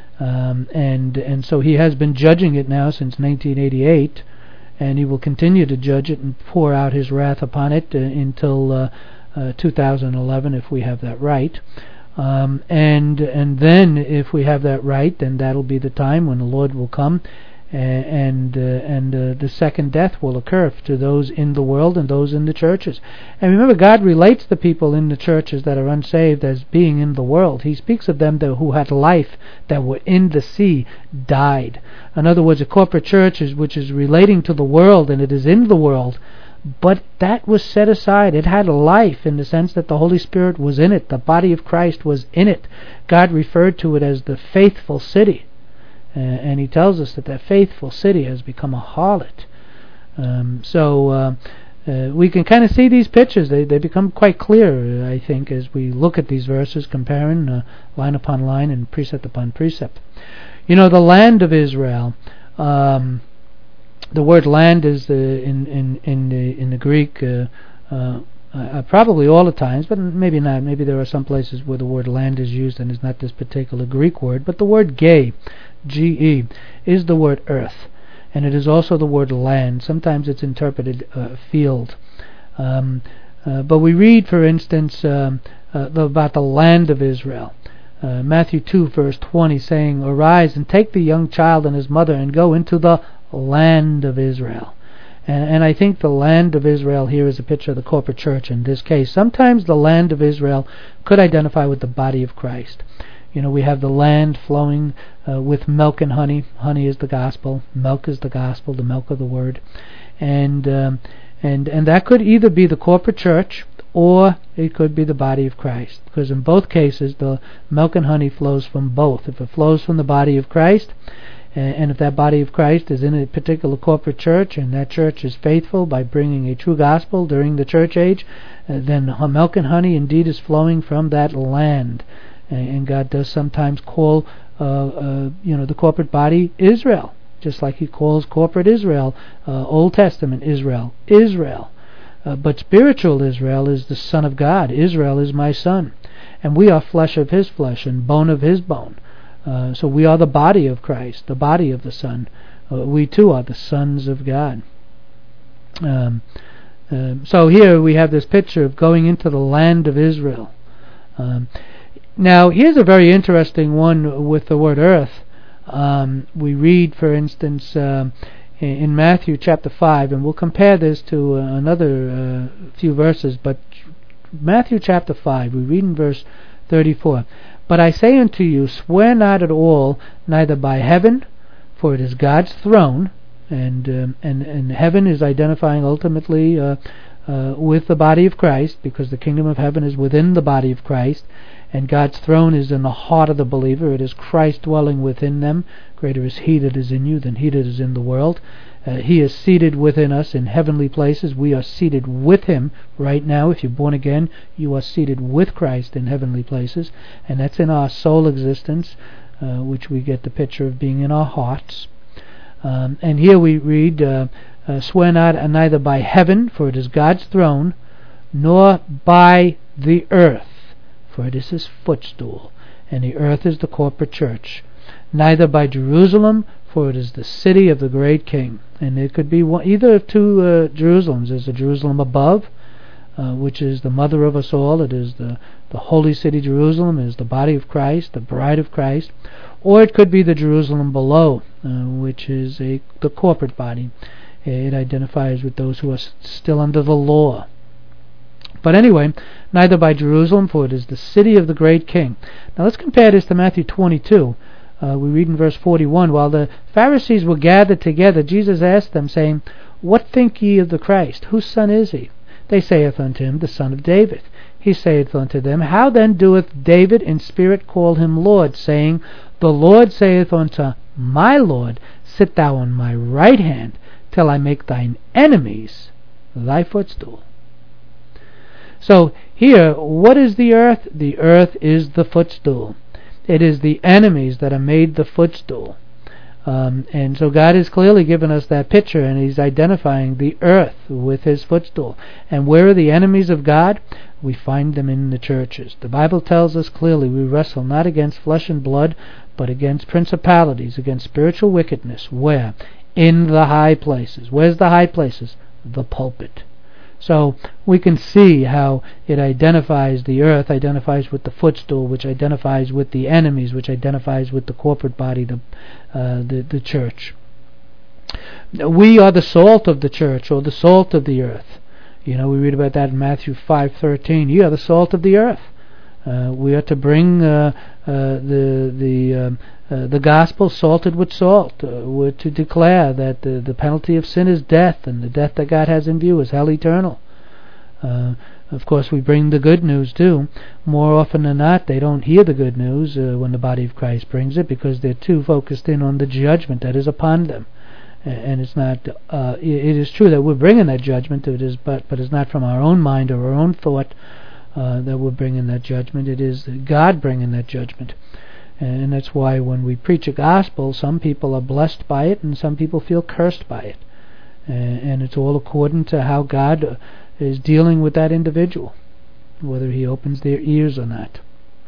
Speaker 1: um, and and so He has been judging it now since nineteen eighty-eight, and He will continue to judge it and pour out His wrath upon it uh, until uh, uh, two thousand eleven, if we have that right. Um, and and then, if we have that right, then that'll be the time when the Lord will come, uh, and uh, and uh, the second death will occur to those in the world and those in the churches. And remember, God relates the people in the churches that are unsaved as being in the world. He speaks of them that who had life, that were in the sea, died. In other words, a corporate church is, which is relating to the world, and it is in the world, but that was set aside. It had a life in the sense that the Holy Spirit was in it. The body of Christ was in it. God referred to it as the faithful city. Uh, and He tells us that that faithful city has become a harlot. Um, so uh, uh, we can kind of see these pictures. They they become quite clear, I think, as we look at these verses, comparing uh, line upon line and precept upon precept. You know, the land of Israel. Um, the word land is uh, in in in the in the Greek uh, uh, uh, probably all the times, but maybe not. Maybe there are some places where the word land is used and is not this particular Greek word. But the word gay, G E, is the word earth, and it is also the word land. Sometimes it's interpreted uh, field. Um, uh, but we read, for instance, um, uh, about the land of Israel. Uh, Matthew two, verse twenty, saying, "Arise and take the young child and his mother and go into the land of Israel." And, and I think the land of Israel here is a picture of the corporate church in this case. Sometimes the land of Israel could identify with the body of Christ. You know, we have the land flowing uh, with milk and honey. Honey is the gospel. Milk is the gospel, the milk of the word. And um, and and that could either be the corporate church, or it could be the body of Christ. Because in both cases, the milk and honey flows from both. If it flows from the body of Christ, and if that body of Christ is in a particular corporate church, and that church is faithful by bringing a true gospel during the church age, uh, then milk and honey indeed is flowing from that land. And God does sometimes call, uh, uh, you know, the corporate body Israel, just like He calls corporate Israel, uh, Old Testament Israel, Israel. Uh, but spiritual Israel is the Son of God. Israel is my son, and we are flesh of His flesh and bone of His bone. Uh, so we are the body of Christ, the body of the Son. Uh, we too are the sons of God. Um, uh, so here we have this picture of going into the land of Israel. Um, now here's a very interesting one with the word earth. Um, we read, for instance, uh, in Matthew chapter five, and we'll compare this to uh, another uh, few verses, but Matthew chapter five, we read in verse thirty-four, "But I say unto you, swear not at all, neither by heaven, for it is God's throne," and um, and, and heaven is identifying ultimately uh, uh, with the body of Christ, because the kingdom of heaven is within the body of Christ, and God's throne is in the heart of the believer. It is Christ dwelling within them. Greater is He that is in you than he that is in the world. Uh, he is seated within us in heavenly places. We are seated with Him right now. If you're born again, you are seated with Christ in heavenly places, and that's in our soul existence, uh, which we get the picture of being in our hearts. Um, and here we read, uh, uh, "Swear not neither by heaven, for it is God's throne, nor by the earth, for it is His footstool," and the earth is the corporate church. "Neither by Jerusalem, for it is the city of the great King." And it could be one, either of two uh, Jerusalems. There's the Jerusalem above, uh, which is the mother of us all. It is the, the holy city Jerusalem. It is the body of Christ, the bride of Christ. Or it could be the Jerusalem below, uh, which is a the corporate body. It identifies with those who are s- still under the law. But anyway, "Neither by Jerusalem, for it is the city of the great King." Now let's compare this to Matthew twenty-two. Uh, we read in verse forty-one, "While the Pharisees were gathered together, Jesus asked them, saying, What think ye of the Christ? Whose son is he? They saith unto him, The son of David. He saith unto them, How then doeth David in spirit call him Lord, saying, The Lord saith unto my Lord, Sit thou on my right hand, till I make thine enemies thy footstool." So here, what is the earth? The earth is the footstool. It is the enemies that are made the footstool. Um, and so God has clearly given us that picture, and He's identifying the earth with His footstool. And where are the enemies of God? We find them in the churches. The Bible tells us clearly we wrestle not against flesh and blood, but against principalities, against spiritual wickedness. Where? In the high places. Where's the high places? The pulpit. So we can see how it identifies, the earth identifies with the footstool, which identifies with the enemies, which identifies with the corporate body, the uh, the, the church. We are the salt of the church, or the salt of the earth. You know, we read about that in Matthew five thirteen. You are the salt of the earth. Uh, we are to bring uh, uh, the the um, uh, the gospel salted with salt. Uh, we're to declare that the, the penalty of sin is death, and the death that God has in view is hell eternal. Uh, of course, we bring the good news too. More often than not, they don't hear the good news uh, when the body of Christ brings it, because they're too focused in on the judgment that is upon them. And it's not. Uh, it is true that we're bringing that judgment. It is, but but it's not from our own mind or our own thought. Uh, that we're bringing that judgment. It is God bringing that judgment. And that's why when we preach a gospel, some people are blessed by it and some people feel cursed by it. Uh, and it's all according to how God uh, is dealing with that individual, whether He opens their ears or not.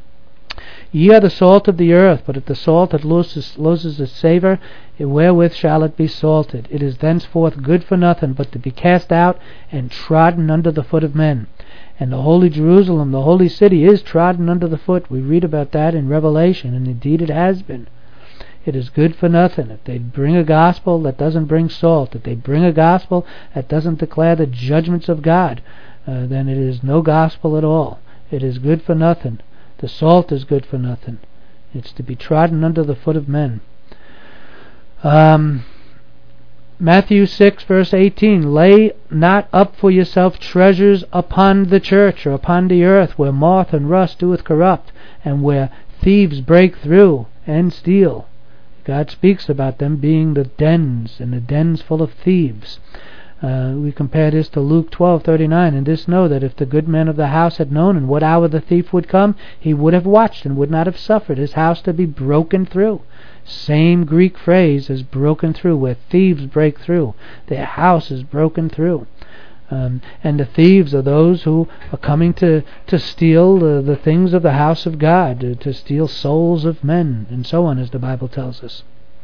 Speaker 1: "Ye are the salt of the earth, but if the salt that loses, loses its savour, wherewith shall it be salted? It is thenceforth good for nothing, but to be cast out and trodden under the foot of men. And the holy Jerusalem, the holy city, is trodden under the foot." We read about that in Revelation, and indeed it has been. It is good for nothing. If they bring a gospel that doesn't bring salt, if they bring a gospel that doesn't declare the judgments of God, uh, then it is no gospel at all. It is good for nothing. The salt is good for nothing. It's to be trodden under the foot of men. Um... Matthew six verse eighteen, "Lay not up for yourself treasures upon the church, or upon the earth, where moth and rust doeth corrupt, and where thieves break through and steal." God speaks about them being the dens, and the dens full of thieves. Uh, we compare this to Luke twelve thirty-nine, "And this know, that if the good man of the house had known in what hour the thief would come, he would have watched, and would not have suffered his house to be broken through." Same Greek phrase as broken through, where thieves break through. Their house is broken through. Um, and the thieves are those who are coming to, to steal uh, the things of the house of God, to, to steal souls of men, and so on, as the Bible tells us.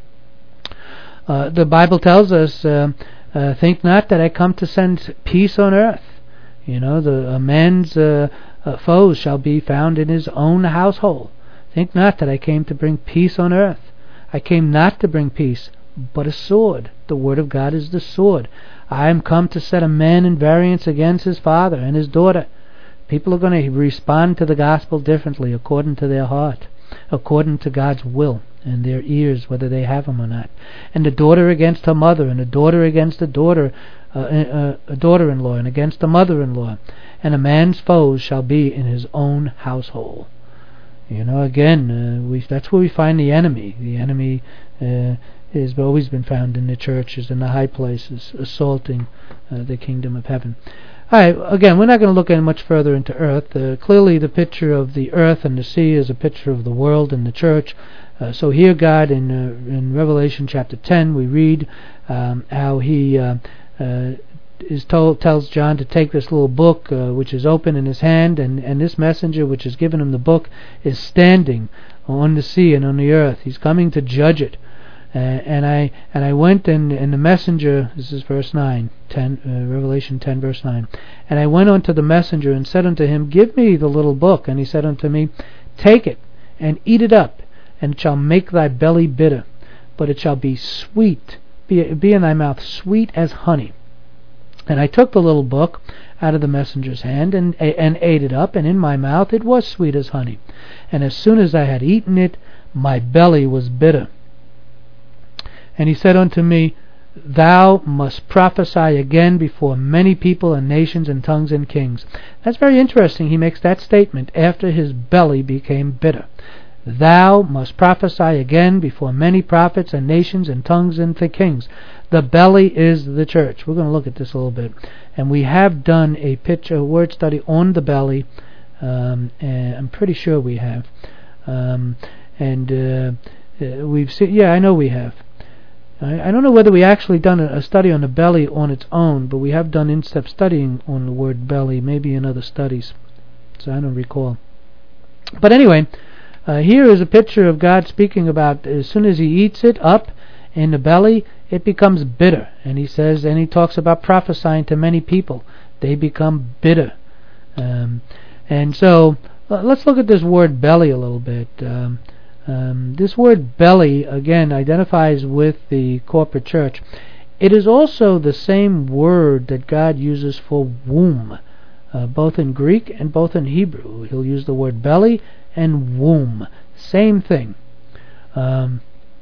Speaker 1: Uh, the Bible tells us, uh, uh, "Think not that I come to send peace on earth." You know, the a man's uh, uh, foes shall be found in his own household. "Think not that I came to bring peace on earth. I came not to bring peace, but a sword. The word of God is the sword. I am come to set a man in variance against his father and his daughter. People are going to respond to the gospel differently according to their heart, according to God's will, and their ears, whether they have them or not. And a daughter against her mother, and a daughter against a daughter, uh, uh, a daughter-in-law, and against a mother-in-law. And a man's foes shall be in his own household. You know, again, uh, we, that's where we find the enemy. The enemy uh, has always been found in the churches, in the high places, assaulting uh, the kingdom of heaven. Alright, again, we're not going to look any much further into earth. Uh, clearly the picture of the earth and the sea is a picture of the world and the church. Uh, so here God, in uh, in Revelation chapter ten, we read um, how he uh, uh, is told, tells John to take this little book, uh, which is open in his hand, and, and this messenger, which has given him the book, is standing on the sea and on the earth. He's coming to judge it. Uh, and I and I went and, and the messenger, this is verse nine, ten, uh, Revelation ten, verse nine. And I went unto the messenger and said unto him, Give me the little book. And he said unto me, Take it and eat it up, and it shall make thy belly bitter, but it shall be sweet, be, be in thy mouth sweet as honey. And I took the little book out of the messenger's hand and and ate it up, and in my mouth it was sweet as honey. And as soon as I had eaten it, my belly was bitter. And he said unto me, Thou must prophesy again before many people and nations and tongues and kings. That's very interesting. He makes that statement after his belly became bitter. Thou must prophesy again before many prophets and nations and tongues and the kings. The belly is the church. We're going to look at this a little bit. And we have done a picture, a word study on the belly. Um, and I'm pretty sure we have. Um, and uh, uh, we've seen, yeah, I know we have. I don't know whether we actually done a study on the belly on its own, but we have done in-step studying on the word belly, maybe in other studies, so I don't recall. But anyway, uh, here is a picture of God speaking about as soon as he eats it up in the belly, it becomes bitter. And he says, and he talks about prophesying to many people. They become bitter. Um, and so, uh, let's look at this word belly a little bit. Um, Um, this word belly, again, identifies with the corporate church. It is also the same word that God uses for womb, uh, both in Greek and both in Hebrew. He'll use the word belly and womb. Same thing. Um,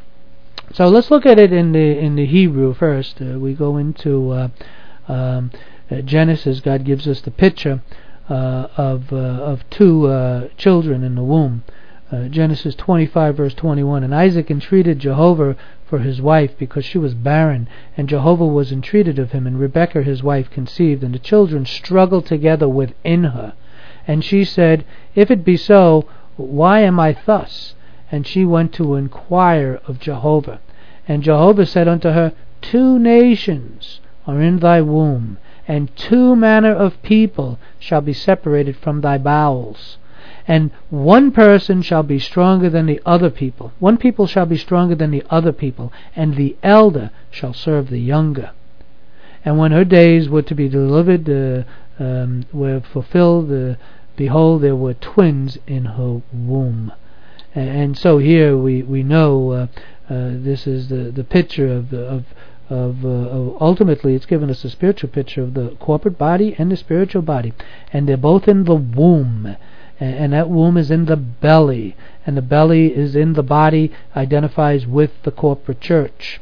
Speaker 1: so let's look at it in the in the Hebrew first. Uh, we go into uh, um, uh, Genesis. God gives us the picture uh, of uh, of two uh, children in the womb. Uh, Genesis twenty-five, verse twenty-one. And Isaac entreated Jehovah for his wife, because she was barren. And Jehovah was entreated of him, and Rebekah his wife conceived. And the children struggled together within her. And she said, If it be so, why am I thus? And she went to inquire of Jehovah. And Jehovah said unto her, Two nations are in thy womb, and two manner of people shall be separated from thy bowels. And one person shall be stronger than the other people. One people shall be stronger than the other people, and the elder shall serve the younger. And when her days were to be delivered, uh, um, were fulfilled, uh, behold, there were twins in her womb. And, and so here we we know uh, uh, this is the the picture of of of, uh, of ultimately it's given us a spiritual picture of the corporate body and the spiritual body, and they're both in the womb. And that womb is in the belly, and the belly is in the body, identifies with the corporate church.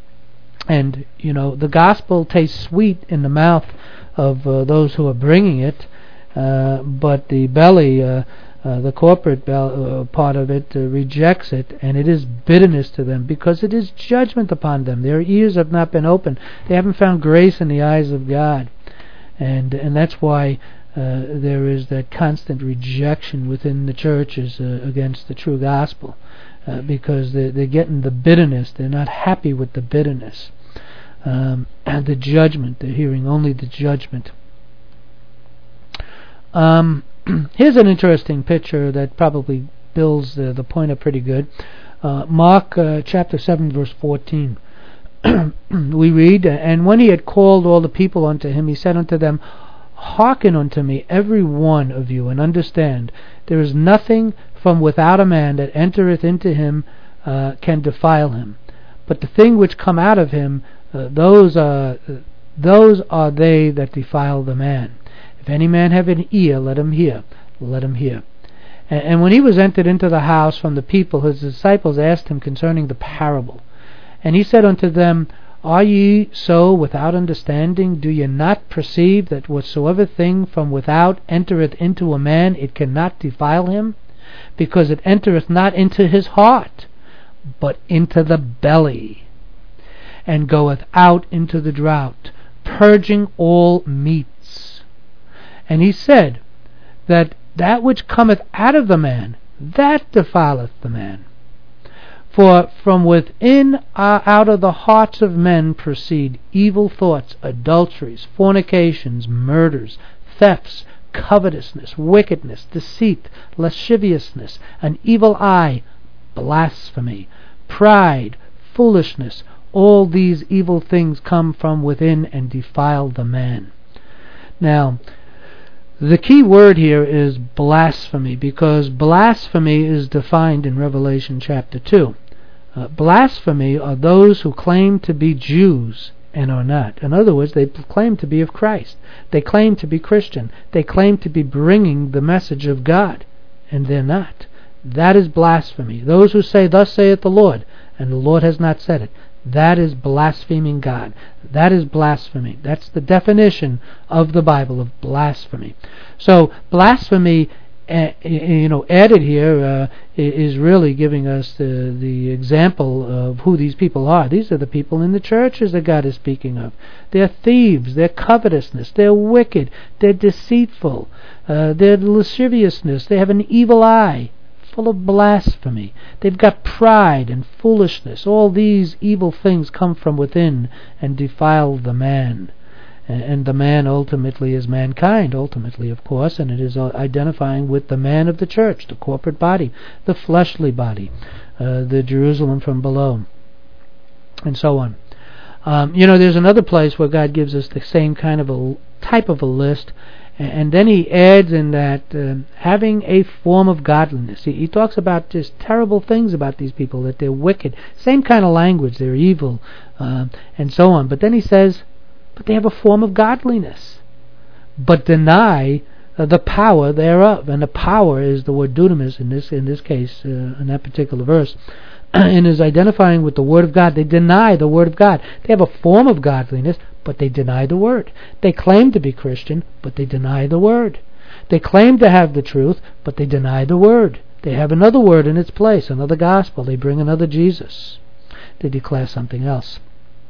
Speaker 1: And, you know, the gospel tastes sweet in the mouth of uh, those who are bringing it, uh, but the belly, uh, uh, the corporate be- uh, part of it, uh, rejects it, and it is bitterness to them, because it is judgment upon them. Their ears have not been opened. They haven't found grace in the eyes of God. And, and that's why Uh, there is that constant rejection within the churches uh, against the true gospel, uh, because they're, they're getting the bitterness. They're not happy with the bitterness. Um, and the judgment, they're hearing only the judgment. Um, here's an interesting picture that probably builds the, the point up pretty good. Uh, Mark uh, chapter seven, verse fourteen. We read, And when he had called all the people unto him, he said unto them, Hearken unto me, every one of you, and understand, there is nothing from without a man that entereth into him uh, can defile him, but the thing which come out of him, uh, those are uh, those are they that defile the man. If any man have an ear, let him hear. Let him hear. And, and when he was entered into the house from the people, his disciples asked him concerning the parable. And he said unto them, Are ye so without understanding? Do ye not perceive that whatsoever thing from without entereth into a man, it cannot defile him? Because it entereth not into his heart, but into the belly, and goeth out into the draught, purging all meats. And he said that that which cometh out of the man, that defileth the man. For from within, uh, out of the hearts of men proceed evil thoughts, adulteries, fornications, murders, thefts, covetousness, wickedness, deceit, lasciviousness, an evil eye, blasphemy, pride, foolishness. All these evil things come from within and defile the man. Now, the key word here is blasphemy, because blasphemy is defined in Revelation chapter two. Uh, blasphemy are those who claim to be Jews and are not. In other words, they claim to be of Christ. They claim to be Christian. They claim to be bringing the message of God, and they're not. That is blasphemy. Those who say, Thus saith the Lord, and the Lord has not said it, that is blaspheming God. That is blasphemy. That's the definition of the Bible of blasphemy. So blasphemy, uh, you know, added here uh, is really giving us the, the example of who these people are. These are the people in the churches that God is speaking of. They're thieves. They're covetousness. They're wicked. They're deceitful. Uh, they're lasciviousness. They have an evil eye, full of blasphemy. They've got pride and foolishness. All these evil things come from within and defile the man. And the man ultimately is mankind, ultimately, of course, and it is identifying with the man of the church, the corporate body, the fleshly body, uh, the Jerusalem from below, and so on. Um, you know, there's another place where God gives us the same kind of a type of a list, and then he adds in that uh, having a form of godliness. He, he talks about just terrible things about these people, that they're wicked. Same kind of language, they're evil, uh, and so on. But then he says, but they have a form of godliness, but deny uh, the power thereof. And the power is the word dunamis in this in this case, uh, in that particular verse, and is identifying with the Word of God. They deny the Word of God. They have a form of godliness, but they deny the Word. They claim to be Christian, but they deny the Word. They claim to have the truth, but they deny the Word. They have another word in its place, another gospel. They bring another Jesus. They declare something else.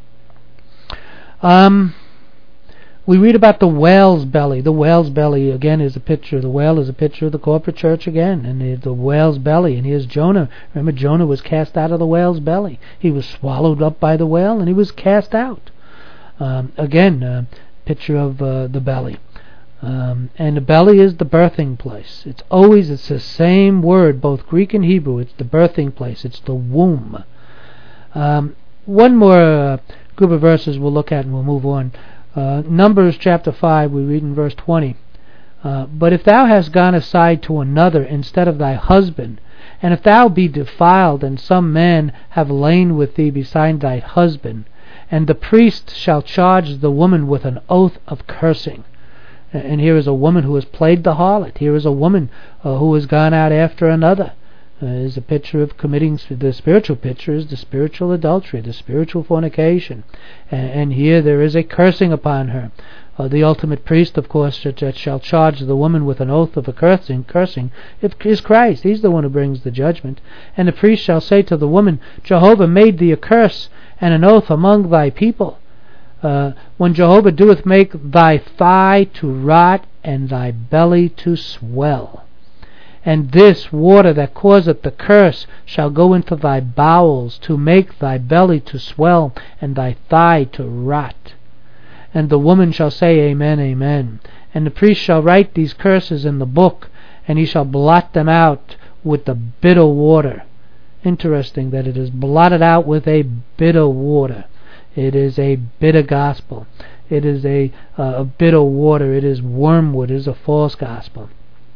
Speaker 1: Um, we read about the whale's belly. The whale's belly, again, is a picture. The whale is a picture of the corporate church again. And the, the whale's belly. And here's Jonah. Remember, Jonah was cast out of the whale's belly. He was swallowed up by the whale, and he was cast out. Um, again, a picture of uh, the belly. Um, and the belly is the birthing place. It's always, it's the same word, both Greek and Hebrew. It's the birthing place. It's the womb. Um, one more uh, group of verses we'll look at and we'll move on. Uh, Numbers chapter five, we read in verse twenty. Uh, but if thou hast gone aside to another instead of thy husband, and if thou be defiled, and some man have lain with thee beside thy husband, and the priest shall charge the woman with an oath of cursing. And here is a woman who has played the harlot. Here is a woman uh, who has gone out after another. Uh, is a picture of committing, the spiritual picture is the spiritual adultery, the spiritual fornication. And, and here there is a cursing upon her. Uh, the ultimate priest, of course, that, that shall charge the woman with an oath of a cursing, cursing is Christ. He's the one who brings the judgment. And the priest shall say to the woman, Jehovah made thee a curse and an oath among thy people. Uh, when Jehovah doeth make thy thigh to rot and thy belly to swell. And this water that causeth the curse shall go into thy bowels to make thy belly to swell and thy thigh to rot. And the woman shall say, Amen, Amen. And the priest shall write these curses in the book, and he shall blot them out with the bitter water. Interesting that it is blotted out with a bitter water. It is a bitter gospel. It is a, uh, a bitter water. It is wormwood. It is a false gospel.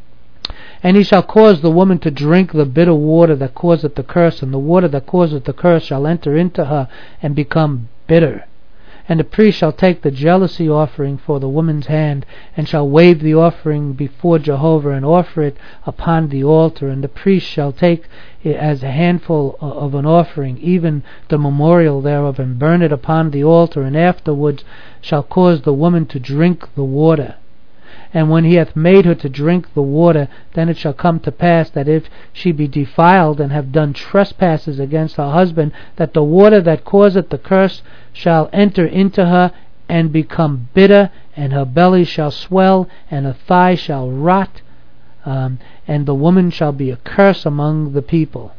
Speaker 1: And he shall cause the woman to drink the bitter water that causeth the curse, and the water that causeth the curse shall enter into her and become bitter. And the priest shall take the jealousy offering for the woman's hand, and shall wave the offering before Jehovah, and offer it upon the altar. And the priest shall take it as a handful of an offering, even the memorial thereof, and burn it upon the altar, and afterwards shall cause the woman to drink the water. And when he hath made her to drink the water, then it shall come to pass that if she be defiled and have done trespasses against her husband, that the water that causeth the curse shall enter into her and become bitter, and her belly shall swell, and her thigh shall rot, um, and the woman shall be a curse among the people.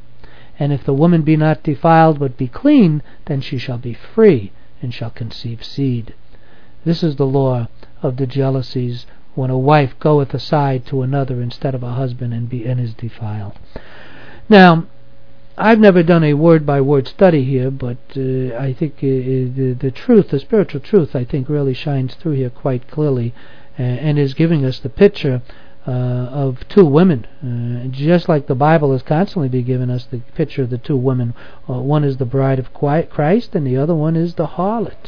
Speaker 1: And if the woman be not defiled but be clean, then she shall be free, and shall conceive seed. This is the law of the jealousies, when a wife goeth aside to another instead of a husband, and, be, and is defiled. Now, I've never done a word-by-word study here, but uh, I think uh, the, the truth, the spiritual truth, I think really shines through here quite clearly, uh, and is giving us the picture uh, of two women. Uh, just like the Bible has constantly been giving us the picture of the two women. Uh, one is the bride of Christ, and the other one is the harlot.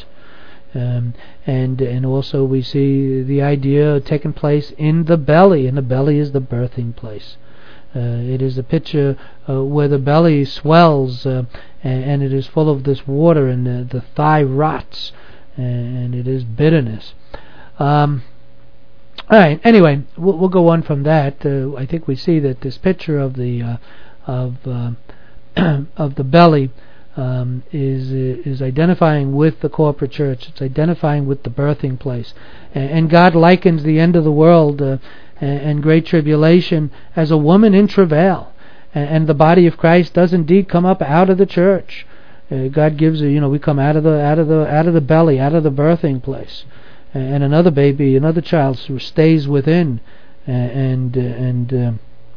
Speaker 1: Um, and and also we see the idea taking place in the belly, and the belly is the birthing place. Uh, it is a picture uh, where the belly swells, uh, and, and it is full of this water, and the, the thigh rots, and it is bitterness. Um, all right. Anyway, we'll, we'll go on from that. Uh, I think we see that this picture of the uh, of uh, of the belly Um, is is identifying with the corporate church. It's identifying with the birthing place, and, and God likens the end of the world uh, and, and great tribulation as a woman in travail, and, and the body of Christ does indeed come up out of the church. Uh, God gives a, you know we come out of the out of the out of the belly, out of the birthing place, and, and another baby, another child stays within, and and and, uh,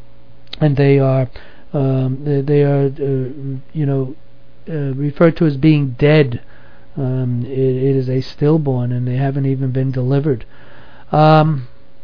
Speaker 1: and they are um, they, they are uh, you know. Uh, referred to as being dead. Um, it, it is a stillborn, and they haven't even been delivered. Um,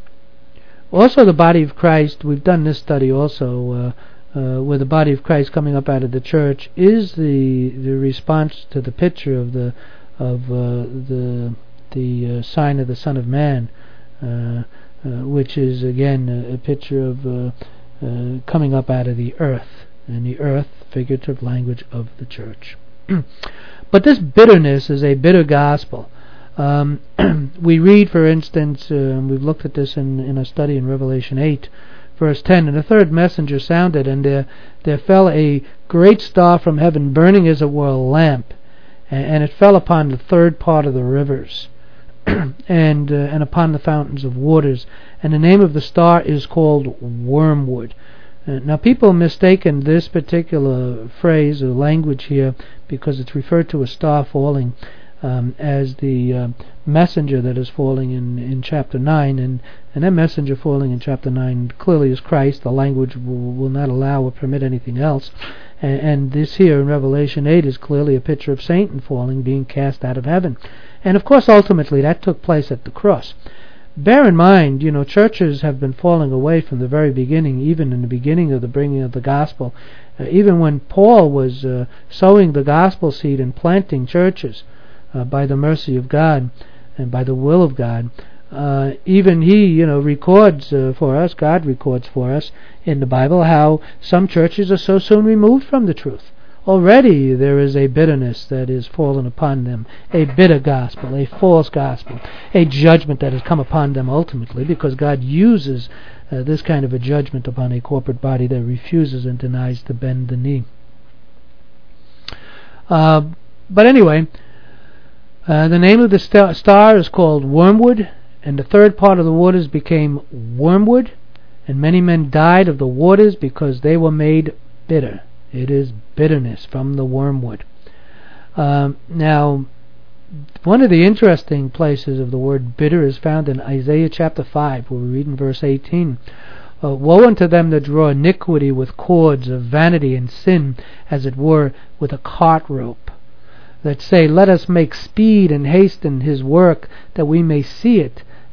Speaker 1: also, the body of Christ, we've done this study also, uh, uh, where the body of Christ coming up out of the church is the the response to the picture of the of uh, the the uh, sign of the Son of Man, uh, uh, which is again a, a picture of uh, uh, coming up out of the earth. And the earth, figurative language of the church. But this bitterness is a bitter gospel. Um, we read, for instance, uh, we've looked at this in, in a study in Revelation eight, verse ten, and the third messenger sounded, and there, there fell a great star from heaven, burning as it were a lamp, and, and it fell upon the third part of the rivers, and uh, and upon the fountains of waters. And the name of the star is called Wormwood. Uh, now, people mistaken this particular phrase or language here because it's referred to a star falling um, as the uh, messenger that is falling in, in chapter nine, and, and that messenger falling in chapter nine clearly is Christ. The language will, will not allow or permit anything else. And, and this here in Revelation eight is clearly a picture of Satan falling, being cast out of heaven. And of course, ultimately, that took place at the cross. Bear in mind, you know, churches have been falling away from the very beginning, even in the beginning of the bringing of the gospel. Uh, even when Paul was uh, sowing the gospel seed and planting churches uh, by the mercy of God and by the will of God, uh, even he, you know, records uh, for us, God records for us in the Bible how some churches are so soon removed from the truth. Already there is a bitterness that is fallen upon them, a bitter gospel, a false gospel, a judgment that has come upon them ultimately, because God uses uh, this kind of a judgment upon a corporate body that refuses and denies to bend the knee. Uh, but anyway, uh, the name of the st- star is called Wormwood, and the third part of the waters became wormwood, and many men died of the waters because they were made bitter. It is bitterness from the wormwood. Um, now, one of the interesting places of the word bitter is found in Isaiah chapter five, where we read in verse eighteen, uh, Woe unto them that draw iniquity with cords of vanity, and sin, as it were, with a cart rope, that say, Let us make speed and hasten his work, that we may see it,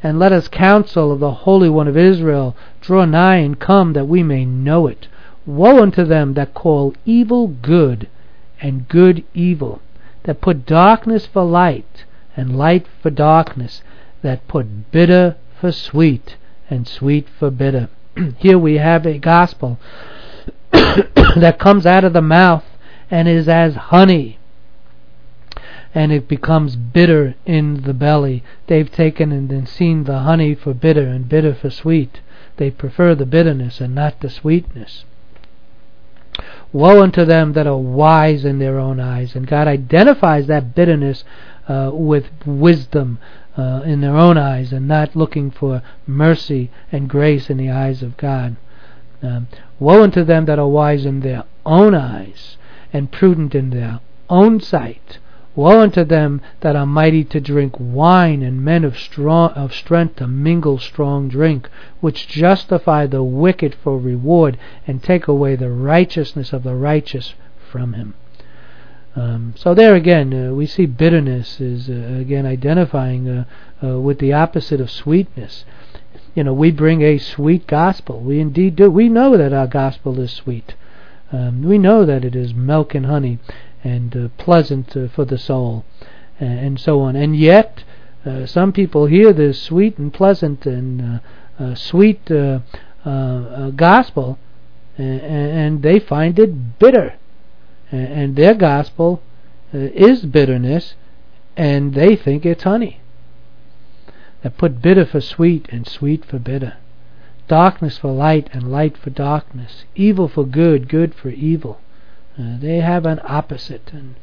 Speaker 1: and let us counsel of the Holy One of Israel. Draw nigh and come, that we may know it. Woe unto them that call evil good, and good evil, that put darkness for light, and light for darkness, that put bitter for sweet, and sweet for bitter. Here we have a gospel that comes out of the mouth and is as honey, and it becomes bitter in the belly. They've taken and then seen the honey for bitter and bitter for sweet. They prefer the bitterness and not the sweetness. Woe unto them that are wise in their own eyes. And God identifies that bitterness uh, with wisdom uh, in their own eyes, and not looking for mercy and grace in the eyes of God. Um, woe unto them that are wise in their own eyes, and prudent in their own sight. Woe unto them that are mighty to drink wine, and men of strong of strength to mingle strong drink, which justify the wicked for reward, and take away the righteousness of the righteous from him. Um, so there again, uh, we see bitterness is uh, again identifying uh, uh, with the opposite of sweetness. You know, we bring a sweet gospel. We indeed do. We know that our gospel is sweet. Um, we know that it is milk and honey, and uh, pleasant uh, for the soul, uh, and so on. And yet, uh, some people hear this sweet and pleasant and uh, uh, sweet uh, uh, uh, gospel, and, and they find it bitter. And their gospel uh, is bitterness, and they think it's honey. That put bitter for sweet, and sweet for bitter. Darkness for light, and light for darkness. Evil for good, good for evil. Uh, they have an opposite. And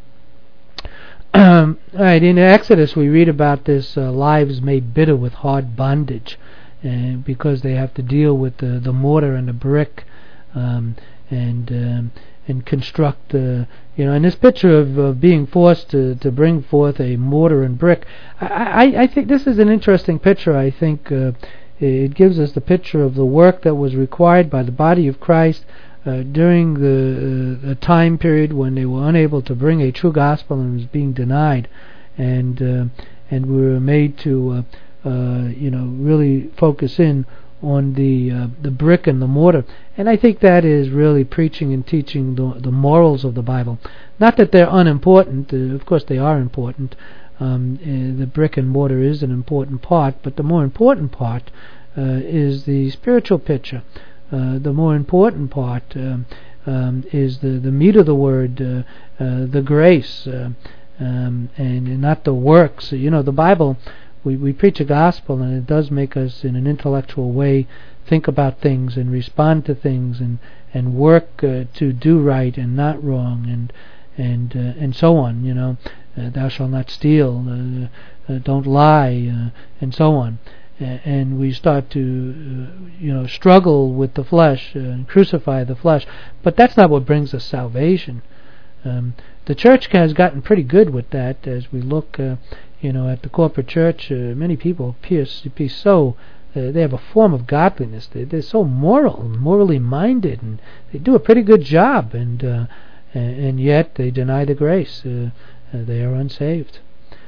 Speaker 1: um, right, in Exodus we read about this uh, lives made bitter with hard bondage, uh, because they have to deal with the, the mortar and the brick, um, and um, and construct, uh, you know, and this picture of uh, being forced to, to bring forth a mortar and brick. I, I, I think this is an interesting picture. I think uh, it gives us the picture of the work that was required by the body of Christ uh, during the, uh, the time period when they were unable to bring a true gospel and was being denied, and uh, and we were made to, uh, uh, you know, really focus in on the uh, the brick and the mortar. And I think that is really preaching and teaching the, the morals of the Bible. Not that they're unimportant. Uh, of course they are important. Um, uh, the brick and mortar is an important part, but the more important part uh, is the spiritual picture. Uh, the more important part um, um, is the, the meat of the word, uh, uh, the grace, uh, um, and not the works. You know, the Bible, We, we preach a gospel, and it does make us, in an intellectual way, think about things and respond to things, and and work uh, to do right and not wrong, and and uh, and so on. You know, uh, thou shalt not steal, uh, uh, don't lie, uh, and so on. Uh, and we start to, uh, you know, struggle with the flesh uh, and crucify the flesh. But that's not what brings us salvation. Um, the church has gotten pretty good with that. As we look, uh, you know, at the corporate church, uh, many people appear to be so, uh, they have a form of godliness. They, they're so moral, morally minded, and they do a pretty good job, and uh, and yet they deny the grace. Uh, uh, they are unsaved.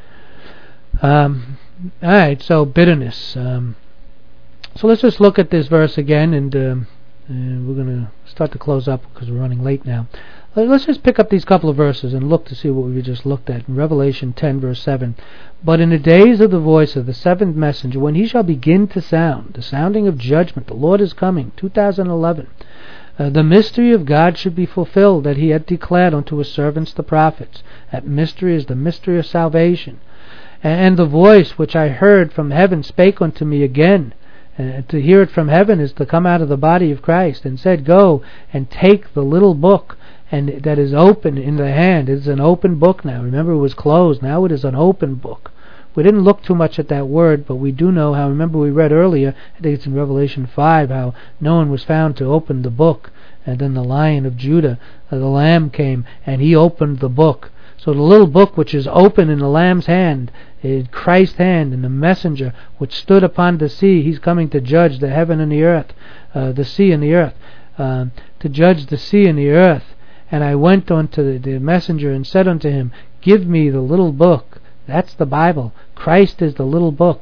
Speaker 1: Um, all right, so bitterness. Um, so let's just look at this verse again, and, um, and we're going to start to close up because we're running late now. Let's just pick up these couple of verses and look to see what we just looked at. In Revelation ten, verse seven, but in the days of the voice of the seventh messenger, when he shall begin to sound, the sounding of judgment, the Lord is coming, two thousand eleven, uh, the mystery of God should be fulfilled, that he had declared unto his servants the prophets. That mystery is the mystery of salvation. And the voice which I heard from heaven spake unto me again. Uh, to hear it from heaven is to come out of the body of Christ, and said, go and take the little book, and that is open in the hand. It's an open book now. Remember, it was closed. Now it is an open book. We didn't look too much at that word, but we do know how, remember we read earlier, I think it's in Revelation five, how no one was found to open the book. And then the Lion of Judah, uh, the Lamb came, and he opened the book. So the little book which is open in the Lamb's hand, in Christ's hand, and the messenger which stood upon the sea, he's coming to judge the heaven and the earth, uh, the sea and the earth, uh, to judge the sea and the earth. And I went unto the, the messenger and said unto him, give me the little book. That's the Bible. Christ is the little book. He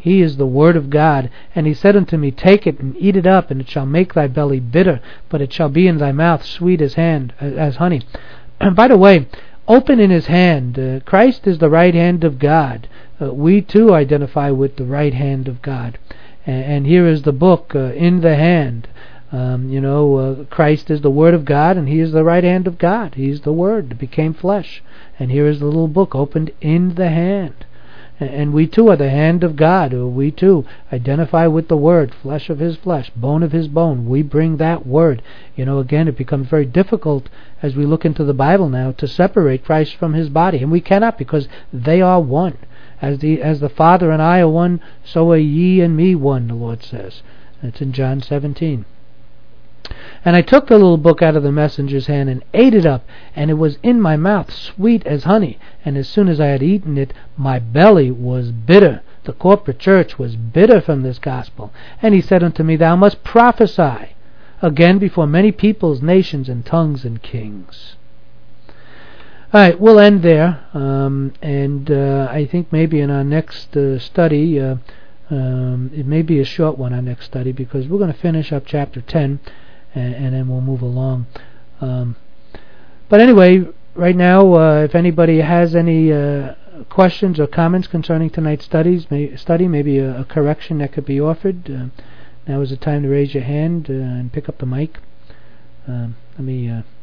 Speaker 1: He is the Word of God. And he said unto me, Take it and eat it up, and it shall make thy belly bitter, but it shall be in thy mouth sweet as hand as honey. And by the way, open in his hand. Uh, Christ is the right hand of God. Uh, we too identify with the right hand of God. And, and here is the book uh, in the hand. Um, you know, uh, Christ is the Word of God, and He is the right hand of God. He's the Word that became flesh. And here is the little book opened in the hand. And, and we too are the hand of God. We too identify with the Word, flesh of His flesh, bone of His bone. We bring that Word. You know, again, it becomes very difficult as we look into the Bible now to separate Christ from His body. And we cannot, because they are one. As the, as the Father and I are one, so are ye and me one, the Lord says. It's in John seventeen. And I took the little book out of the messenger's hand and ate it up, and it was in my mouth sweet as honey. And as soon as I had eaten it, my belly was bitter. The corporate church was bitter from this gospel. And he said unto me, Thou must prophesy again before many peoples, nations, and tongues, and kings. All right, we'll end there. Um, and uh, I think maybe in our next uh, study, uh, um, it may be a short one, our next study, because we're going to finish up chapter ten. And, and then we'll move along. Um, but anyway, right now, uh, if anybody has any uh, questions or comments concerning tonight's studies, may, study, maybe a, a correction that could be offered, uh, now is the time to raise your hand uh, and pick up the mic. Um, let me... Uh,